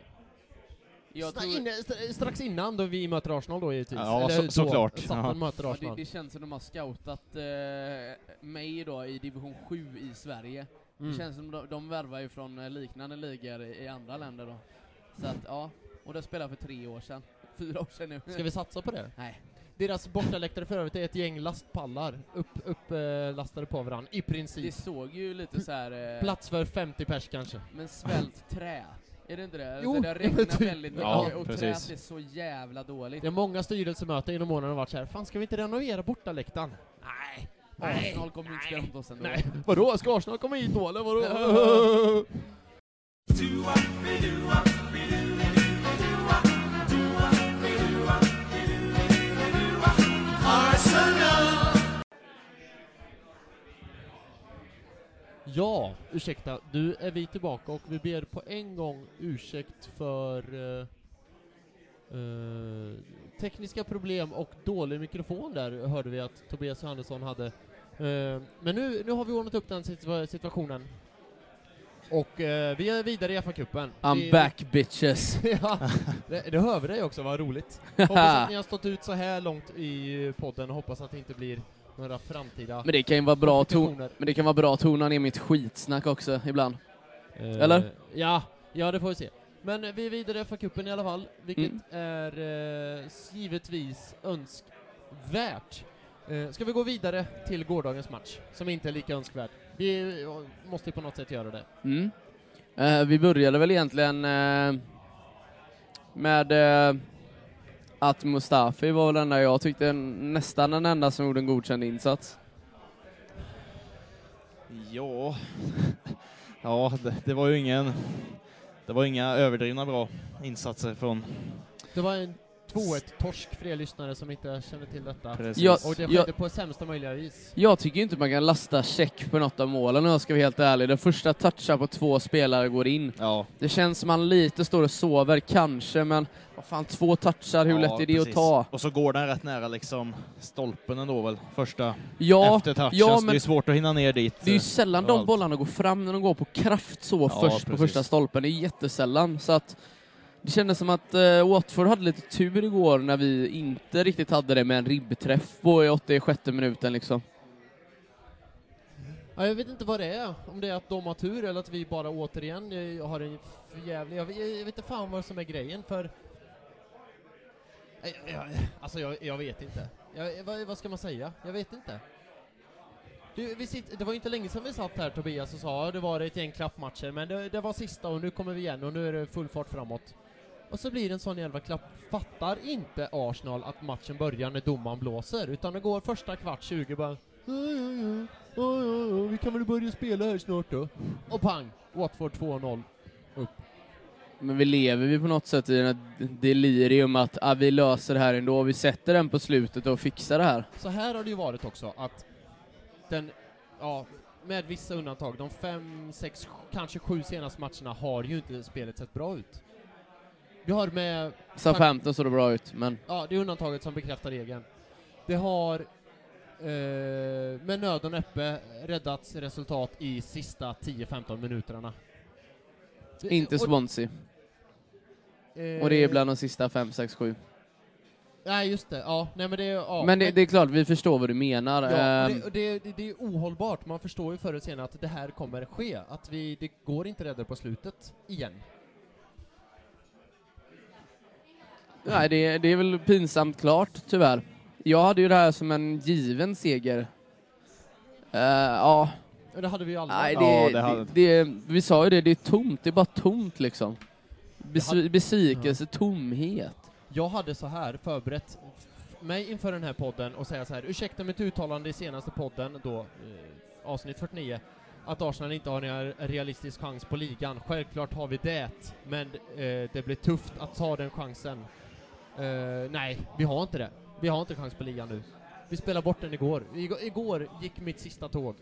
Jag tror... Strax innan då vi möter Arsenal då givetvis. Ja, eller såklart. Sutton möter Ja, Arsenal. det känns som de har scoutat mig då i division 7 i Sverige. Det känns som de värvar ju från liknande ligor i andra länder då. Så att, ja. Och det spelade för 3 år sedan. 4 år sedan nu. Ska vi satsa på det? Nej. Deras bortaläktare för övrigt är ett gäng lastpallar lastade på varandra, i princip. Det såg ju lite så här plats för 50 pers kanske. Men svält trä. Är det inte det? Jo, alltså, det regnar väldigt mycket ja, och precis. träet är så jävla dåligt. Det är många styrelsemöten inom månaden har varit så här. Fan, ska vi inte renovera bortaläktaren? Nej. Arsenal kommer inte spela mot oss ändå. Nej. Vadå? Ska Arsenal komma hit då, eller vadå? Ja, ursäkta. Du är vi tillbaka och vi ber på en gång ursäkt för tekniska problem och dålig mikrofon där hörde vi att Tobias Johannesson hade. Men nu har vi ordnat upp den situationen. Och vi är vidare i FA-cupen. I'm back, bitches. Ja, det hör vi dig också, vad roligt. Hoppas att ni har stått ut så här långt i podden och hoppas att det inte blir några framtida... Men det kan ju vara bra men det kan vara bra att tona ner mitt skitsnack också ibland. Eller? Ja, det får vi se. Men vi är vidare i FA-cupen i alla fall, vilket är givetvis önskvärt. Ska vi gå vidare till gårdagens match, som inte är lika önskvärd? Vi måste på något sätt göra det. Vi började väl egentligen med att Mustafi var väl den där jag tyckte nästan den enda som gjorde en godkänd insats. Ja, det var ju inga överdrivna bra insatser från... Det var en 2-1-torsk för er lyssnare som inte känner till detta. Precis. Och det skedde på sämsta möjliga vis. Jag tycker inte man kan lasta check på något av målen, jag ska vara helt ärlig. Den första touchen på 2 spelare går in. Ja. Det känns som man lite står och sover kanske, men vad fan, 2 touchar, hur lätt är det att ta? Och så går den rätt nära liksom stolpen ändå väl, första efter touchen. Ja, men det är svårt att hinna ner dit. Det är ju sällan de bollarna går fram när de går på kraft så först på första stolpen. Det är jättesällan, så att det kändes som att Watford hade lite tur igår när vi inte riktigt hade det med en ribbträff på i 86:e minuten liksom. Ja, jag vet inte vad det är, om det är att de har tur eller att vi bara återigen har en jävlig... Jag vet inte fan vad som är grejen, för... Alltså jag vet inte. Vad ska man säga? Jag vet inte. Det var inte länge sedan vi satt här, Tobias, och sa det var ett gäng klappmatcher, men det var sista och nu kommer vi igen och nu är det full fart framåt. Och så blir det en sån jävla klapp. Fattar inte Arsenal att matchen börjar när domaren blåser, utan det går första kvart 20 bara... vi kan väl börja spela här snart då. Och pang! Watford 2-0 upp. Men vi lever på något sätt i en delirium att vi löser det här ändå. Vi sätter den på slutet och fixar det här. Så här har det ju varit också, att med vissa undantag, de 5, 6, kanske 7 senaste matcherna har ju inte spelet sett bra ut. Vi har med... Southampton såg det bra ut, men... Ja, det är undantaget som bekräftar regeln. Det har med nöd och näppe räddats resultat i sista 10-15 minuterna. Inte Swansea. Och det är bland de sista 5, 6, 7. Nej, just det. Ja, nej men det är... Ja, Men det är klart, vi förstår vad du menar. Ja, det är ohållbart. Man förstår ju förr och senare att det här kommer ske. Att det går inte rädda på slutet igen. Nej, det är väl pinsamt klart, tyvärr. Jag hade ju det här som en given seger. Ja. Det hade vi ju aldrig. Nej, vi sa ju det, det är tomt. Det är bara tomt liksom. Besvikelse, tomhet. Jag hade så här förberett mig inför den här podden och säga så här: ursäkta mitt uttalande i senaste podden då, avsnitt 49, att Arsenal inte har en realistisk chans på ligan. Självklart har vi det, men det blir tufft att ta den chansen. Nej, vi har inte det. Vi har inte chans på ligan nu. Vi spelade bort den igår. Igår gick mitt sista tåg.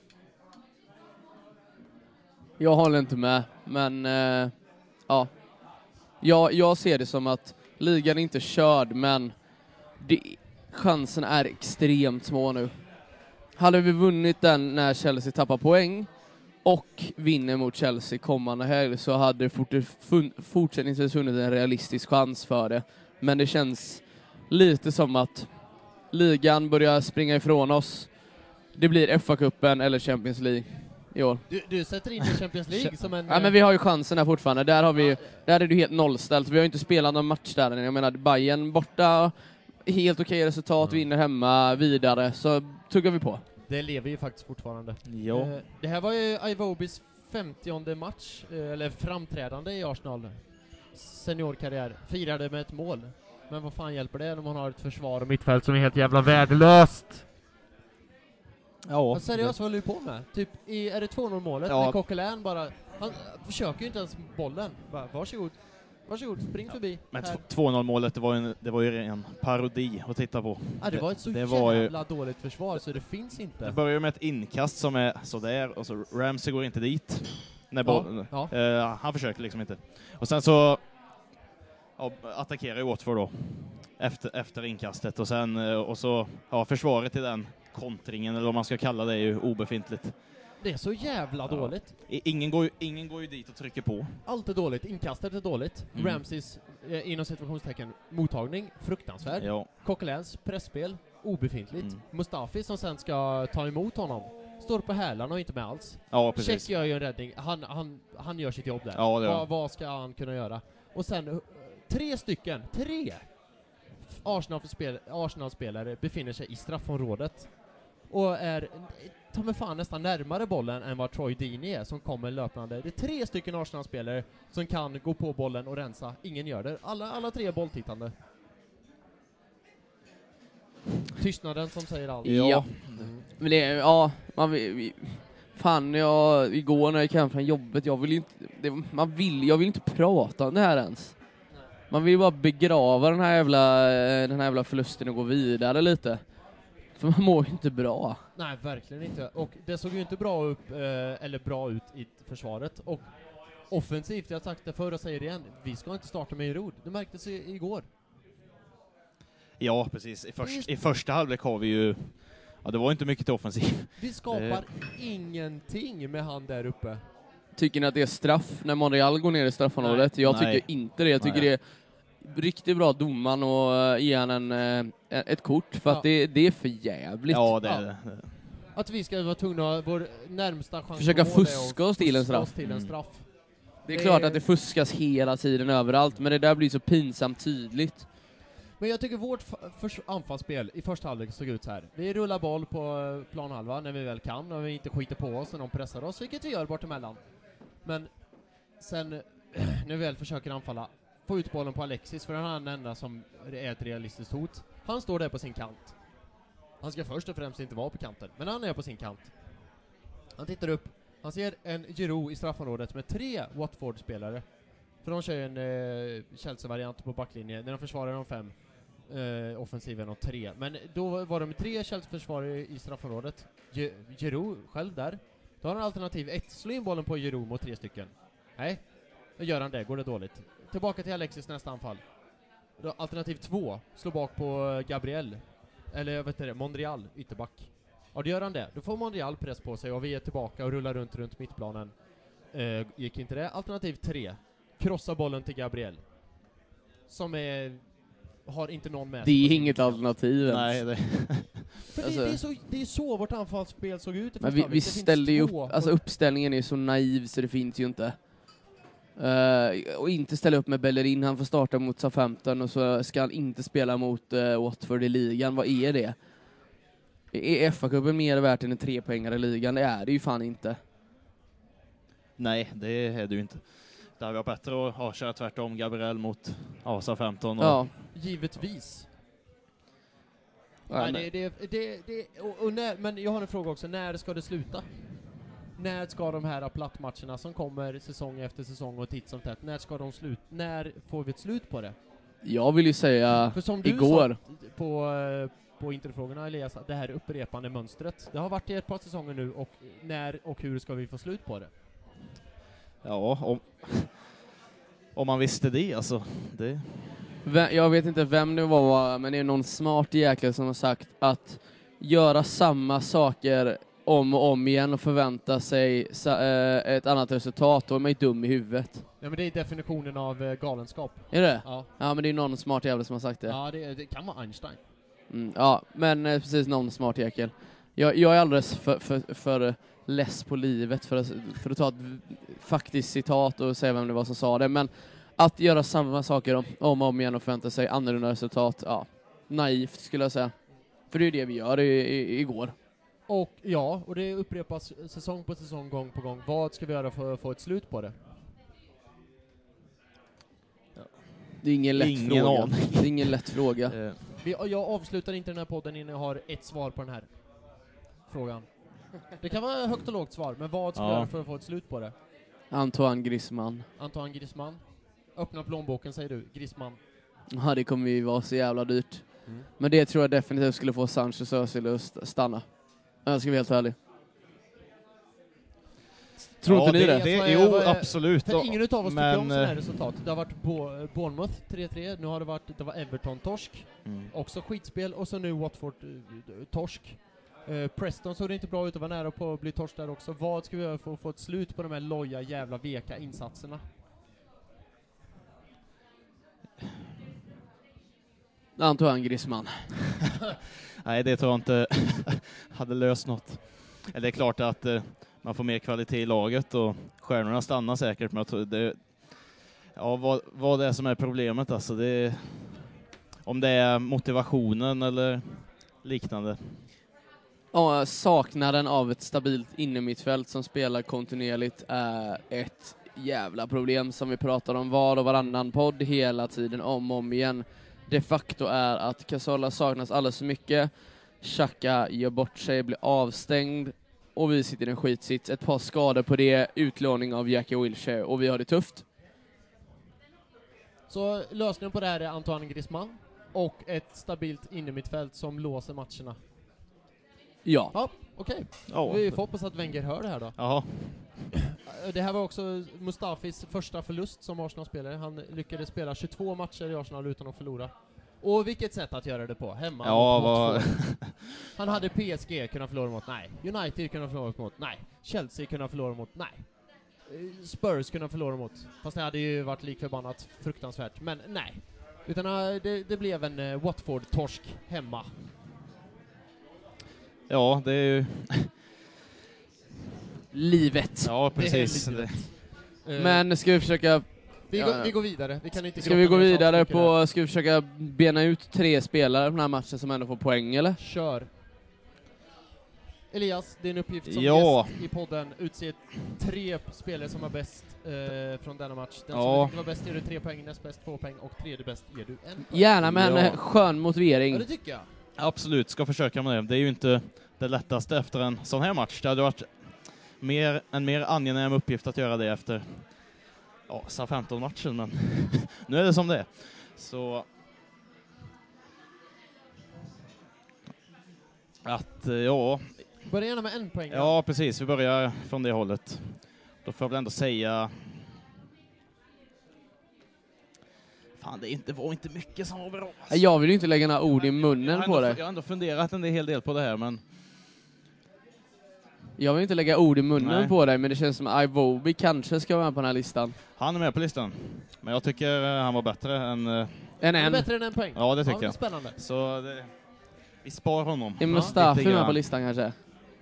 Jag håller inte med, men ja. Jag ser det som att ligan är inte körd, men chansen är extremt små nu. Hade vi vunnit den när Chelsea tappar poäng och vinner mot Chelsea kommande helg, så hade det fortsättningsvis funnits en realistisk chans för det. Men det känns lite som att ligan börjar springa ifrån oss. Det blir FA-cupen eller Champions League i år. Du sätter in i Champions League som en... Ja, men vi har ju chansen här fortfarande. Där är det helt nollställt. Vi har ju inte spelat någon match där. Jag menar, Bayern borta, helt okej resultat, vinner hemma, vidare, så tuggar vi på. Det lever ju faktiskt fortfarande. Ja. Det här var ju Ivobis 50:e match, eller framträdande i Arsenal. Seniorkarriär. Firade med ett mål. Men vad fan hjälper det när man har ett försvar och mittfält som är helt jävla värdelöst? Ja. Men seriöst, vad håller du på med? Typ, är det 2-0 målet? Ja. När Coquelin bara... Han försöker ju inte ens bollen. Bara, varsågod, spring förbi. Men här. 2-0 målet, det var ju en parodi att titta på. Ja, det var ett så jävla dåligt försvar så det finns inte. Det börjar med ett inkast som är sådär, och så Ramsey går inte dit. När bollen, han försöker liksom inte. Och sen så attackerar ju Watford då efter inkastet, och sen och så försvaret i den kontringen, eller vad man ska kalla det, är ju obefintligt. Det är så jävla dåligt. Ingen går ju dit och trycker på. Allt är dåligt. Inkastet är dåligt. Ramseys, inom situationstecken, mottagning, fruktansvärd. Ja. Coquelins pressspel, obefintligt. Mustafi som sen ska ta emot honom står på hälarna och inte med alls. Ja, precis. Check gör ju en räddning. Han gör sitt jobb där. Ja, vad ska han kunna göra? Och sen tre Arsenal-spelare befinner sig i straffområdet och är ta mig fan nästan närmare bollen än vad Troy Deeney är, som kommer löpande. Det är 3 stycken Arsenal-spelare som kan gå på bollen och rensa. Ingen gör det. Alla 3 är bolltittande. Tystnaden som säger allt. Ja. Men det är, igår när jag gick hem från jobbet, jag vill inte prata om det här ens. Man vill bara begrava den här jävla förlusten och gå vidare lite. För man mår ju inte bra. Nej, verkligen inte. Och det såg ju inte bra ut i försvaret. Och offensivt, jag har sagt det förr och säger det igen, vi ska inte starta med Giroud. Det märktes igår. Ja, precis. I första halvlek har vi ju... Ja, det var inte mycket till offensiv. Vi skapar ingenting med han där uppe. Tycker ni att det är straff när Monreal går ner i straffområdet? Jag tycker inte det. Jag tycker det är riktigt bra domaren och ge han ett kort, för att det är för jävligt. Ja, det är det. Att vi ska vara tvungna, vår närmsta chans försöka fuska oss till en straff. Det är klart att det fuskas hela tiden överallt, men det där blir så pinsamt tydligt. Men jag tycker vårt anfallsspel i första halvlek såg ut så här. Vi rullar boll på planhalva när vi väl kan, och vi inte skiter på oss när de pressar oss, vilket vi gör bort emellan. Men sen när vi väl försöker anfalla, få ut bollen på Alexis, för han är den enda som är ett realistiskt hot. Han står där på sin kant. Han ska först och främst inte vara på kanten, men han är på sin kant. Han tittar upp. Han ser en Giroud i straffområdet med 3 Watford-spelare. För de kör ju en Chelsea-variant på backlinjen. När de försvarar de 5 offensiven och 3. Men då var de 3 Chelsea-försvarare i straffområdet. Giroud själv där. Då har han alternativ 1. Slå in bollen på Giroud mot 3 stycken. Nej, då gör han det. Går det dåligt. Tillbaka till Alexis nästa anfall. Då, alternativ 2. Slå bak på Gabriel. Eller Monreal, ytterback. Ja, då gör han det. Då får Monreal press på sig och vi är tillbaka och rullar runt mittplanen. Gick inte det? Alternativ 3. krossa bollen till Gabriel. Som har inte någon med Det sig är på sin inget kant. alternativ ens. Nej, För Alltså- det är så vårt anfallsspel såg ut i Men första vi halvlek. Det finns ställde ju två upp, alltså uppställningen är så naiv så det finns ju inte. Och inte ställa upp med Bellerin, han får starta mot Southampton och så ska han inte spela mot Watford i ligan. Vad är det? Är FA-cupen mer värt än en 3-poängare i ligan? Det är det ju fan inte. nej, det är det ju inte. Det hade varit bättre att köra tvärtom Gabriel mot Southampton. Och Ja. Givetvis. Ja, Nej, men jag har en fråga också. När ska det sluta? När ska de här plattmatcherna som kommer säsong efter säsong och titt som tätt, när ska de sluta? När får vi ett slut på det? Jag vill ju säga För som du igår. sa på interfrågorna, Elias, det här upprepande mönstret. Det har varit i ett par säsonger nu, och när och hur ska vi få slut på det? ja, om man visste det, alltså. Det... Jag vet inte vem det var, men det är någon smart jäkel som har sagt att göra samma saker om och om igen och förvänta sig ett annat resultat, då är man ju dum i huvudet. Ja, men det är definitionen av galenskap. Är det? Ja, Ja, men det är någon smart jävel som har sagt det. ja det kan vara Einstein. Ja, men precis, någon smart jäkel. Jag är alldeles för less på livet för att ta ett faktiskt citat och säga vem det var som sa det, men att göra samma saker om och om igen och förvänta sig annorlunda resultat, ja, naivt skulle jag säga. För det är det vi gör igår. Och det upprepas säsong på säsong, gång på gång. Vad ska vi göra för att få ett slut på det? Det är ingen lätt Ingen fråga. aning. Det är ingen lätt fråga. Jag avslutar inte den här podden innan jag har ett svar på den här frågan. Det kan vara högt och lågt svar, men vad ska vi göra för att få ett slut på det? Antoine Griezmann. Antoine Griezmann. Öppna plånboken, säger du. Griezmann. Ja, det kommer ju vara så jävla dyrt. Mm. Men det tror jag definitivt skulle få Sanchez och Özil att stanna. Jag ska vara helt ärlig. Tror inte ni det? Jo, absolut. För ingen utav oss tycker om sådana här men resultat. Det har varit Bournemouth 3-3, nu har det var Everton-torsk. Också skitspel, och så nu Watford-torsk. Preston såg det inte bra ut och var nära på att bli torsk där också. Vad ska vi göra för att få ett slut på de här loja, jävla veka insatserna? Antoine Griezmann. nej, det tror jag inte hade löst något. Det är klart att man får mer kvalitet i laget och stjärnorna stannar säkert, men jag tror det, ja, vad det är som är problemet, alltså det, om det är motivationen eller liknande. Ja, saknaden av ett stabilt innermittfält som spelar kontinuerligt är ett jävla problem som vi pratar om var och varannan podd hela tiden, om och om igen. De facto är att Cazorla saknas alldeles för mycket. Xhaka gör bort sig, blir avstängd och vi sitter i en skitsits. Ett par skador på det, utlåning av Jackie Wilshere och vi har det tufft. Så lösningen på det här är Antoine Griezmann och ett stabilt innermittfält som låser matcherna. Ja. Ja, okej. Ja. Vi får hoppas att Wenger hör det här då. Jaha. Det här var också Mustafis första förlust som Arsenal-spelare. Han lyckades spela 22 matcher i Arsenal utan att förlora. Och vilket sätt att göra det på? Hemma mot Watford. Han hade PSG kunnat förlora mot, nej. United kunnat förlora mot, nej. Chelsea kunnat förlora mot, nej. Spurs kunnat förlora mot. Fast det hade ju varit likförbannat fruktansvärt. Men nej. Utan det blev en Watford-torsk hemma. Ja, det är ju... Livet. Ja, precis. Det är livet. Men ska vi försöka... Vi går vidare. Vi kan inte Ska vi gå grotta ner oss vidare allt för mycket på... Ska vi försöka bena ut 3 spelare på den här matchen som ändå får poäng, eller? där. Kör. Elias, din uppgift som Ja. gäst i podden, utse 3 spelare som var bäst från denna match. Den Ja. som var bäst ger du 3 poäng, näst bäst 2 poäng och tredje bäst ger du 1 poäng. Gärna med en Ja. skön motivering. Ja, det tycker jag. Absolut, ska försöka med det. Det är ju inte det lättaste efter en sån här match. Det hade varit en mer angenäm uppgift att göra det efter Southampton-matchen, men nu är det som det är. Så att, Börja gärna med 1 poäng. ja precis, vi börjar från det hållet. Då får jag väl ändå säga... Fan, det var inte mycket som var bra. Alltså. Jag vill ju inte lägga några ord i munnen på Jag det. har ändå funderat en hel del på det här, men... Jag vill inte lägga ord i munnen Nej. på dig, men det känns som att Iwobi kanske ska vara med på den här listan. Han är med på listan. Men jag tycker han var bättre än... En Han är en. bättre än en poäng. Ja, det tycker det är jag. spännande. Så vi spar honom. Är Mustafi lite med grann. på listan kanske?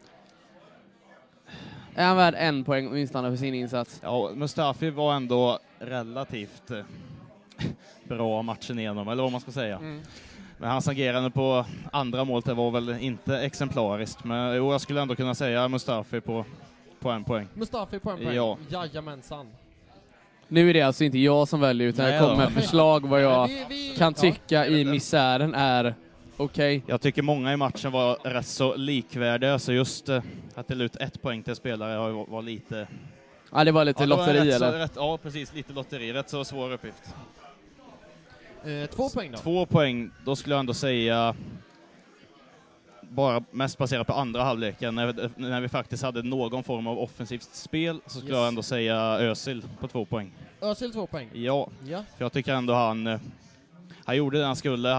Är han värd en poäng åtminstone för sin insats? Ja, Mustafi var ändå relativt bra matchen igenom, eller vad man ska säga. Mm. Men hans agerande på andra målet var väl inte exemplariskt. Men jag skulle ändå kunna säga Mustafi på en poäng. Mustafi på en poäng. Ja. Jajamensan. Nu är det alltså inte jag som väljer, utan Nej jag kommer då. med förslag vad jag Vi- kan tycka i misären är okej. Jag tycker många i matchen var rätt så likvärdiga, så just att dela ut 1 poäng till spelare var lite... Ja, det var lite det var lotteri rätt så- eller? ja, precis. Lite lotteri. Rätt så svår uppgift. 2 poäng då. 2 poäng, då skulle jag ändå säga, bara mest baserat på andra halvleken, när vi faktiskt hade någon form av offensivt spel, så skulle Yes. jag ändå säga Özil på 2 poäng. Özil 2 poäng. Ja, Ja. för jag tycker ändå han gjorde det han skulle.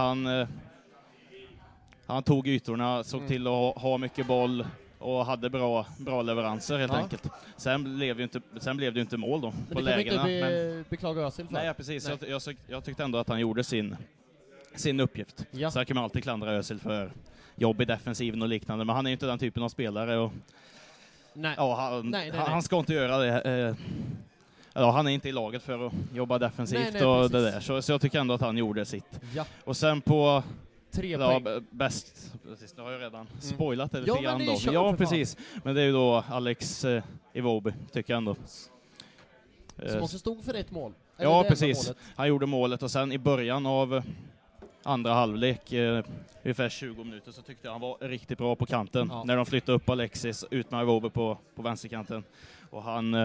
Han tog ytorna, såg till att ha mycket boll och hade bra leveranser helt enkelt. Sen blev det ju inte mål då Men på det kan vi lägena. inte beklaga Özil för. Nej, ja, precis. Nej. Jag tyckte ändå att han gjorde sin uppgift. Ja. Sen kan man alltid klandra Özil för jobb i defensiven och liknande, men han är ju inte den typen av spelare. Och, Nej. ja, Nej. han ska inte göra det. Ja, han är inte i laget för att jobba defensivt Nej, och precis. det där. Så jag tycker ändå att han gjorde sitt. Ja. Och sen på 3 poäng. bäst, precis, nu har jag redan spoilat det lite Ja, men grann det är då. kört Ja, för fan. precis. Men det är ju då Alex Iwobi, tycker jag ändå. Som också stod för ett mål. Eller Ja, det enda precis. målet. Han gjorde målet och sen i början av andra halvlek, ungefär 20 minuter, så tyckte jag han var riktigt bra på kanten. Ja. När de flyttade upp Alexis ut med Iwobi på vänsterkanten. Och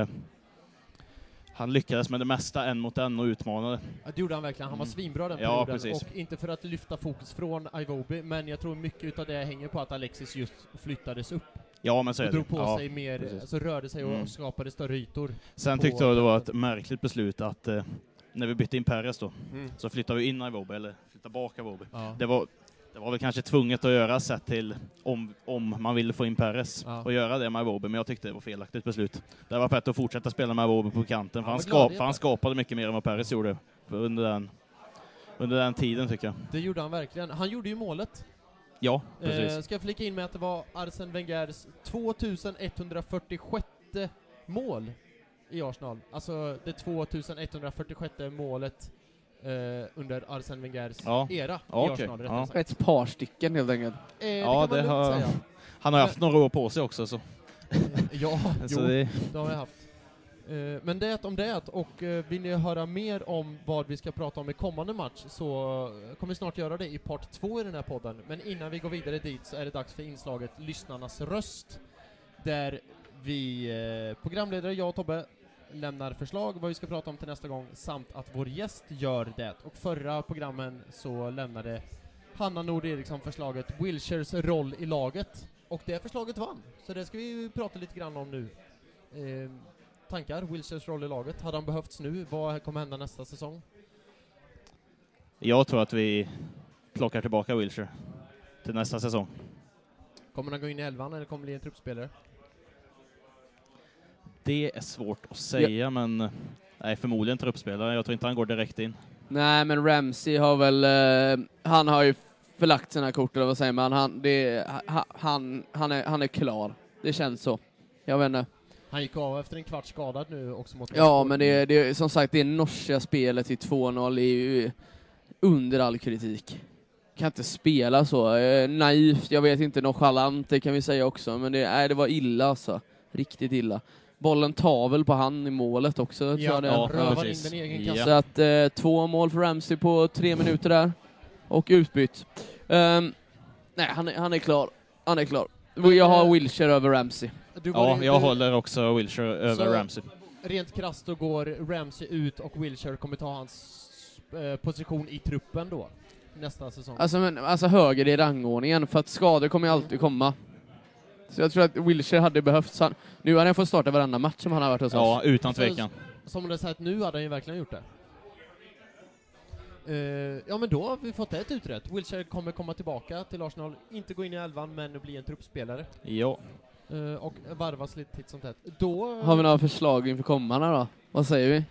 han lyckades med det mesta en mot en och utmanade. Ja, det gjorde han verkligen. Han var svinbra den Ja, perioden. precis. Och inte för att lyfta fokus från Iwobi, men jag tror mycket av det hänger på att Alexis just flyttades upp. Ja, men så är Och det. drog på Ja, sig mer, precis. alltså rörde sig och skapade större ytor. Sen på tyckte jag det var ett kanten. märkligt beslut att när vi bytte in Perez då, så flyttade vi in Iwobi, eller flyttade bak Iwobi. Ja. Det var väl kanske tvunget att göra sett till om man ville få in Perez och göra det med Iwobi, men jag tyckte det var felaktigt beslut. Det var bättre att fortsätta spela med Iwobi på kanten, för han skapade mycket mer än vad Perez gjorde under den tiden, tycker jag. Det gjorde han verkligen. Han gjorde ju målet. Ja, precis. Ska jag flika in med att det var Arsène Wengers 2146 mål i Arsenal. Alltså det 2146 målet under Arsène Wengers era i okej. Arsenal, rättare sagt. Ett par stycken helt enkelt. Det Ja, kan man lugnt säga. han har haft några år på sig också. Så. Ja, Så jo, det, det har jag haft. Men det om det, och vill ni höra mer om vad vi ska prata om i kommande match, så kommer vi snart göra det i part 2 i den här podden. Men innan vi går vidare dit så är det dags för inslaget Lyssnarnas röst, där vi programledare, jag och Tobbe, lämnar förslag vad vi ska prata om till nästa gång, samt att vår gäst gör det. Och förra programmen så lämnade Hanna Nord Eriksson förslaget Wilshires roll i laget, och det förslaget vann. Så det ska vi prata lite grann om nu. Tankar, Wilshires roll i laget. Hade han behövts nu? Vad kommer hända nästa säsong? jag tror att vi plockar tillbaka Wilshire till nästa säsong. Kommer han gå in i 11 eller kommer bli en truppspelare? Det är svårt att säga, men nej, förmodligen truppspelare. Jag tror inte han går direkt in. Nej, men Ramsey har väl... han har ju förlagt sina kort, eller vad säger man? Han är klar. Det känns så. Jag vet inte. Han gick av efter en kvart skadad nu också mot... Ja, men det som sagt, det norska spelet i 2-0 är ju under all kritik. Kan inte spela så. Naivt, jag vet inte, nonchalant, det kan vi säga också. Men det var illa alltså. Riktigt illa. Bollen tar väl på han i målet också. Ja, tror jag det. rövar precis. in den egen Ja. kassa. Så att 2 mål för Ramsey på 3 minuter där. Och utbytt. Nej, han är klar. Han är klar. Jag har Wilshire över Ramsey. Jag håller också Wilshire över Ramsey. Rent krasst då går Ramsey ut och Wilshire kommer ta hans position i truppen då nästa säsong. Alltså höger i rangordningen, för att skador kommer ju alltid komma. Så jag tror att Wilshire hade behövts. Nu har han fått starta varenda match som han har varit hos oss. Ja, utan tvekan. Som det sagt, nu hade han ju verkligen gjort det. Ja, men då har vi fått ett utrett. Wilshire kommer komma tillbaka till Arsenal, inte gå in i 11, men bli en truppspelare. Ja. Och varvas lite titt som tätt. Då... Har vi några förslag inför kommande då? Vad säger vi?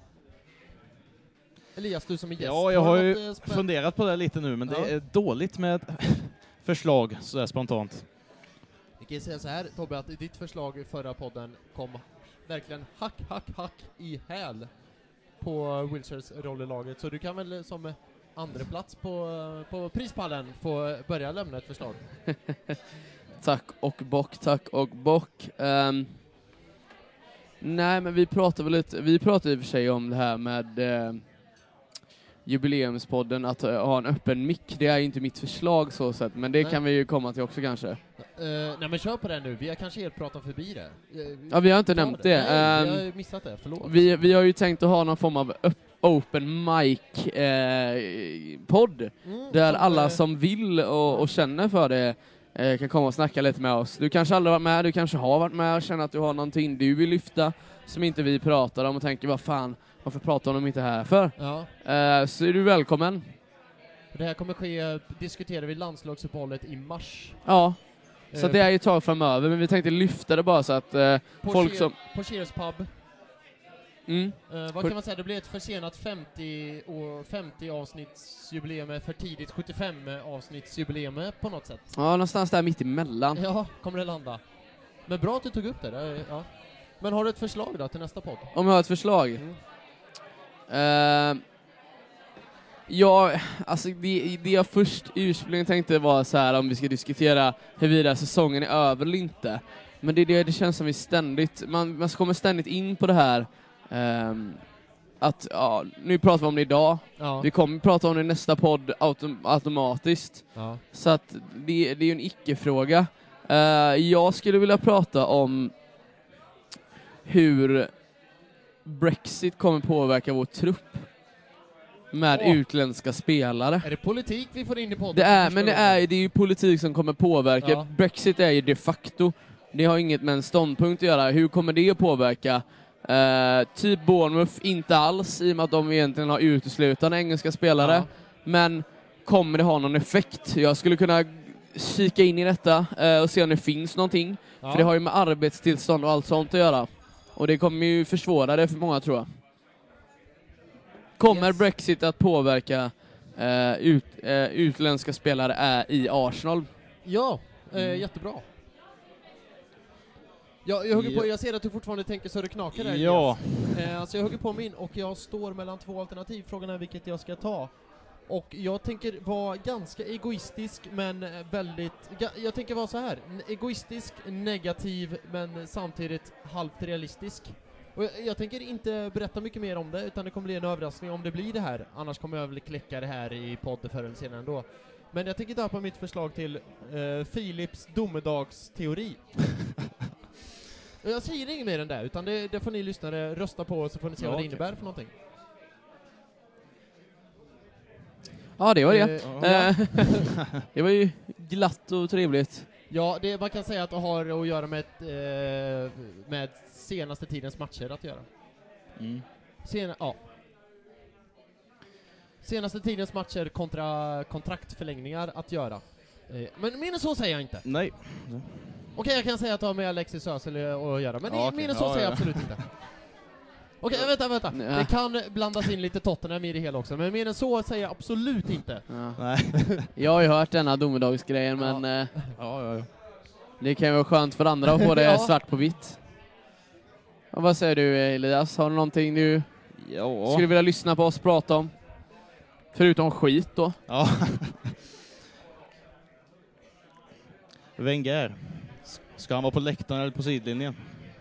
Elias, du som är gäst. Ja, jag har ju funderat på det lite nu, men det är dåligt med förslag så där spontant. Jag kan säga så här, Tobbe, att ditt förslag i förra podden kom verkligen hack i häl på Wilshires roll i laget. Så du kan väl som andra plats på prispallen få börja lämna ett förslag. Tack och bock. Nej, men vi pratade i och för sig om det här med jubileumspodden, att ha en öppen mick. Det är inte mitt förslag så sett, men det kan vi ju komma till också kanske. Nej, men kör på det nu. Vi har kanske helt pratat förbi det. Ja, vi har inte nämnt det. Nej, vi har missat det, förlåt. Vi har ju tänkt att ha någon form av open mic podd där alla som vill och känner för det kan komma och snacka lite med oss. Du kanske aldrig varit med, du kanske har varit med och känner att du har någonting du vill lyfta som inte vi pratar om och tänker, vad fan, varför pratar de inte här för? Ja. Så är du välkommen. Det här kommer diskuterar vi landslagsuppehållet i mars. Ja, så det är ju ett tag framöver, men vi tänkte lyfta det bara så att folk som... På Cheers pub. Vad kan man säga? Det blir ett försenat 50 avsnittsjubileum för tidigt 75 avsnittsjubileum på något sätt. Ja, någonstans där mitt emellan. Ja, kommer det landa. Men bra att du tog upp det. Ja. Men har du ett förslag då till nästa podd? Om jag har ett förslag? Ja, alltså det jag först ursprungligen tänkte var så här, om vi ska diskutera huruvida säsongen är över eller inte. Men det känns som vi ständigt, man kommer ständigt in på det här att nu pratar vi om det idag. Ja. Vi kommer prata om det i nästa podd automatiskt. Ja. Så att det är ju en icke-fråga. Jag skulle vilja prata om hur Brexit kommer påverka vår trupp med utländska spelare. Är det politik vi får in i podden? Det är ju politik som kommer påverka. Ja. Brexit är ju de facto. Det har inget med en ståndpunkt att göra. Hur kommer det att påverka? Typ Bournemouth inte alls, i och med att de egentligen har uteslutande engelska spelare. Ja. Men kommer det ha någon effekt? Jag skulle kunna kika in i detta och se om det finns någonting. Ja. För det har ju med arbetstillstånd och allt sånt att göra. Och det kommer ju försvåra det för många, tror jag. Kommer Brexit att påverka utländska spelare i Arsenal? Ja, jättebra. Jag hugger på, jag ser att du fortfarande tänker så det knakar där. Ja. Alltså jag hugger på min och jag står mellan två alternativ. Frågan är vilket jag ska ta. Och jag tänker vara ganska egoistisk, men jag tänker vara så här. Egoistisk, negativ, men samtidigt halvt realistisk. Och jag tänker inte berätta mycket mer om det, utan det kommer bli en överraskning om det blir det här. Annars kommer jag väl kläcka det här i podden förr eller senare ändå. Men jag tänker ta på mitt förslag till Philips domedagsteori. Jag säger inget mer än det, utan det får ni lyssnare rösta på, så får ni se vad det innebär för någonting. Ja, det var det. Det var ju glatt och trevligt. Ja, man kan säga att det har att göra med senaste tidens matcher att göra. Senaste tidens matcher kontra kontraktförlängningar att göra. Men mer än så säger jag inte. Nej. Okej, jag kan säga att det har med Alexis Özil att göra, men mer än så säger jag absolut inte. Okej, vänta. Ja. Det kan blandas in lite Tottenham i det hela också, men mer än så säger jag absolut inte. Ja. Nej. Jag har ju hört denna domedagsgrejen, men det kan ju vara skönt för andra att få det svart på vitt. Och vad säger du, Elias? Har du någonting du skulle vilja lyssna på oss prata om? Förutom skit då? Ja. Wenger. Ska han vara på läktaren eller på sidlinjen?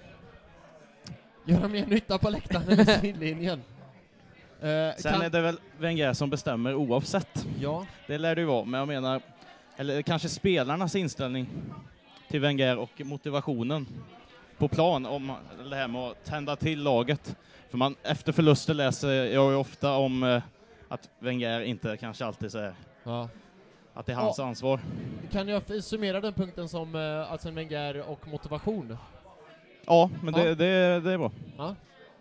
Göra mer nytta på läktaren eller sidlinjen. Sen är det väl Wenger som bestämmer oavsett. Ja. Det lär det ju vara, men jag menar, eller kanske spelarnas inställning till Wenger och motivationen på plan om det här med att tända till laget. För efter förluster läser jag ju ofta om att Wenger inte kanske alltid säger att det är hans ansvar. Kan jag summera den punkten som Arsene Wenger och motivation? Ja, men det är bra. Ja.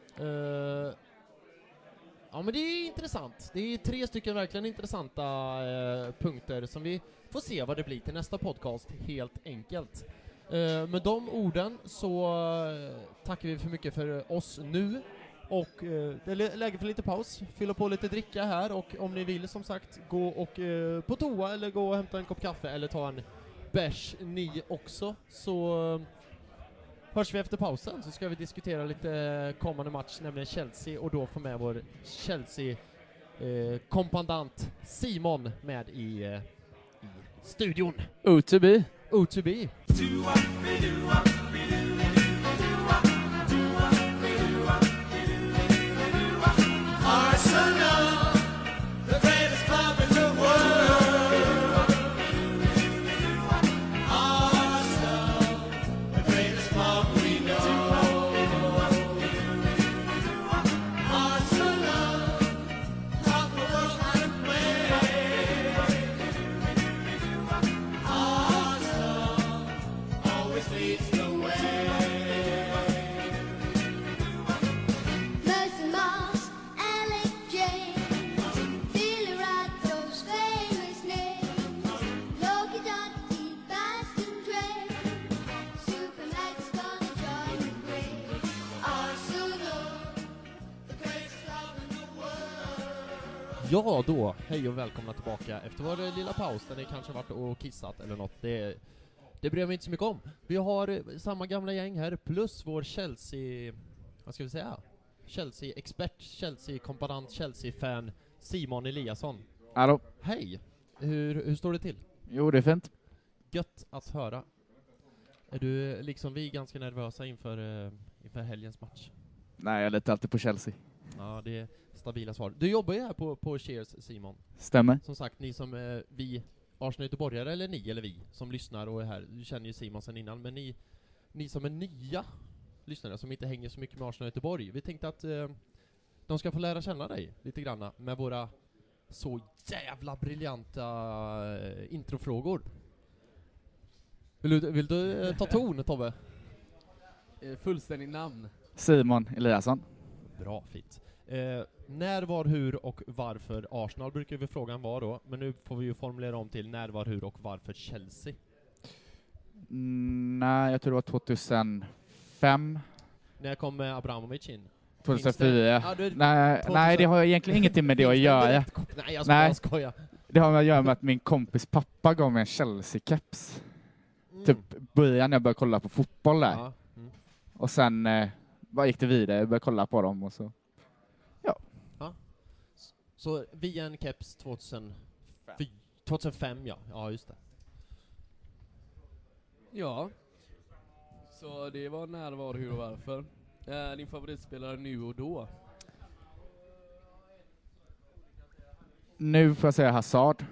Men det är intressant. Det är 3 stycken verkligen intressanta punkter som vi får se vad det blir till nästa podcast, helt enkelt. Med de orden så tackar vi för mycket för oss nu. Och det är läge för lite paus. Fylla på lite dricka här. Och om ni vill som sagt gå och på toa eller gå och hämta en kopp kaffe eller ta en bärs ni också. Så hörs vi efter pausen så ska vi diskutera lite kommande match, nämligen Chelsea. Och då få med vår Chelsea-kompandant Simon med i studion. O2B. O2B. Arsenal, the greatest club in the world. Arsenal, the greatest club we know. Arsenal, taught the world how to play. Arsenal always leads the way. Mercy Moss, Alec James, Billy Ratto's famous names, Loki Dottie, Baston Trey, Supermax gonna join the parade. Arsenal, the greatest club in the world. Ja då, hej och välkomna tillbaka efter vår lilla paus där ni kanske varit och kissat eller något. Det bryr jag mig inte så mycket om. Vi har samma gamla gäng här plus vår Chelsea, vad ska vi säga? Chelsea-expert, Chelsea-kompanant, Chelsea-fan Simon Eliasson. Hallå? Hej! Hur står det till? Jo, det är fint. Gött att höra. Är du liksom vi ganska nervösa inför helgens match? Nej, jag litar alltid på Chelsea. Ja, det är stabila svar. Du jobbar ju här på Cheers, Simon. Stämmer. Som sagt, ni som vi Arsenal-göteborgare, eller ni eller vi som lyssnar och är här, du känner ju Simon sedan innan, men ni som är nya lyssnare som inte hänger så mycket med Arsenal Göteborg, vi tänkte att de ska få lära känna dig lite granna med våra så jävla briljanta introfrågor. Vill du ta ton, Tobbe? Fullständigt namn. Simon Eliasson. Bra, fint. När, var, hur och varför Arsenal brukar vi frågan vara då, men nu får vi ju formulera om till när, var, hur och varför Chelsea. Nej, jag tror det var 2005. När kom Abramovic in? 2004. Ja, Nej, det har egentligen ingenting med det att göra. Nej, jag Nej. skojar. Det har att göra med att min kompis pappa gav mig en Chelsea-keps. Typ början när jag började kolla på fotboll där. Ja. Och sen bara gick det vidare, jag började kolla på dem och så. Så via en keps 2005, ja. Ja, just det. Ja. Så det var när, var, hur och varför. Din favoritspelare nu och då? Nu får jag säga Hazard.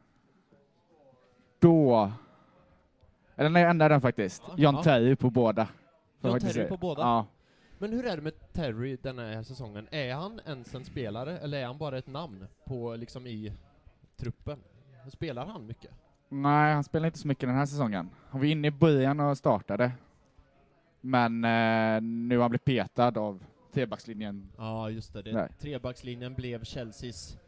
Då... Eller nej, jag ändrar den faktiskt. Ja, John ja. Terry på båda. Får jag John faktiskt Terry säga. på båda? Ja. Men hur är det med Terry den här säsongen? Är han ens en spelare eller är han bara ett namn på liksom i truppen? Spelar han mycket? Nej, han spelar inte så mycket den här säsongen. Han var inne i början och startade. Men nu har han blivit petad av trebackslinjen. Ja, just det. Nej. Trebackslinjen blev Chelseas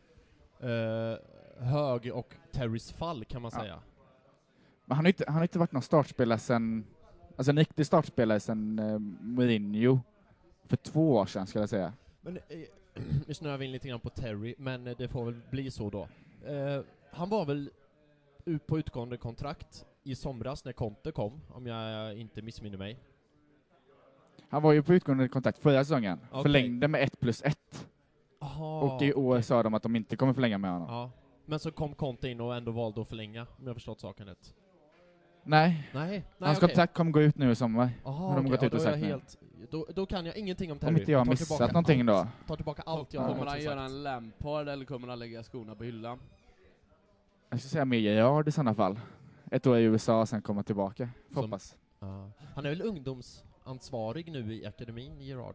hög och Terrys fall, kan man säga. Men han har inte varit någon startspelare sen... Alltså en riktig startspelare sen Mourinho. För 2 år sedan, ska jag säga. Men nu snöar vi in lite grann på Terry, men det får väl bli så då. Han var väl på utgående kontrakt i somras när Conte kom, om jag inte missminner mig. Han var ju på utgående kontrakt förra säsongen. Okay. Förlängde med 1+1. Aha, Och i år sa de att de inte kommer förlänga med honom. Ja. Men så kom Conte in och ändå valde att förlänga, om jag har förstått saken rätt. Nej. Hans kontrakt kommer gå ut nu i sommar. Aha, har de gått ut och sagt då kan jag ingenting om Terry. Om inte jag har missat någonting då. Tar tillbaka allt jag har Kommer han någonsin göra sagt. en Lampard eller kommer han lägga skorna på hyllan? Jag ska säga mer Gerard i sådana fall. Ett år i USA, sen komma tillbaka. Hoppas. Han är väl ungdomsansvarig nu i akademin, Gerard?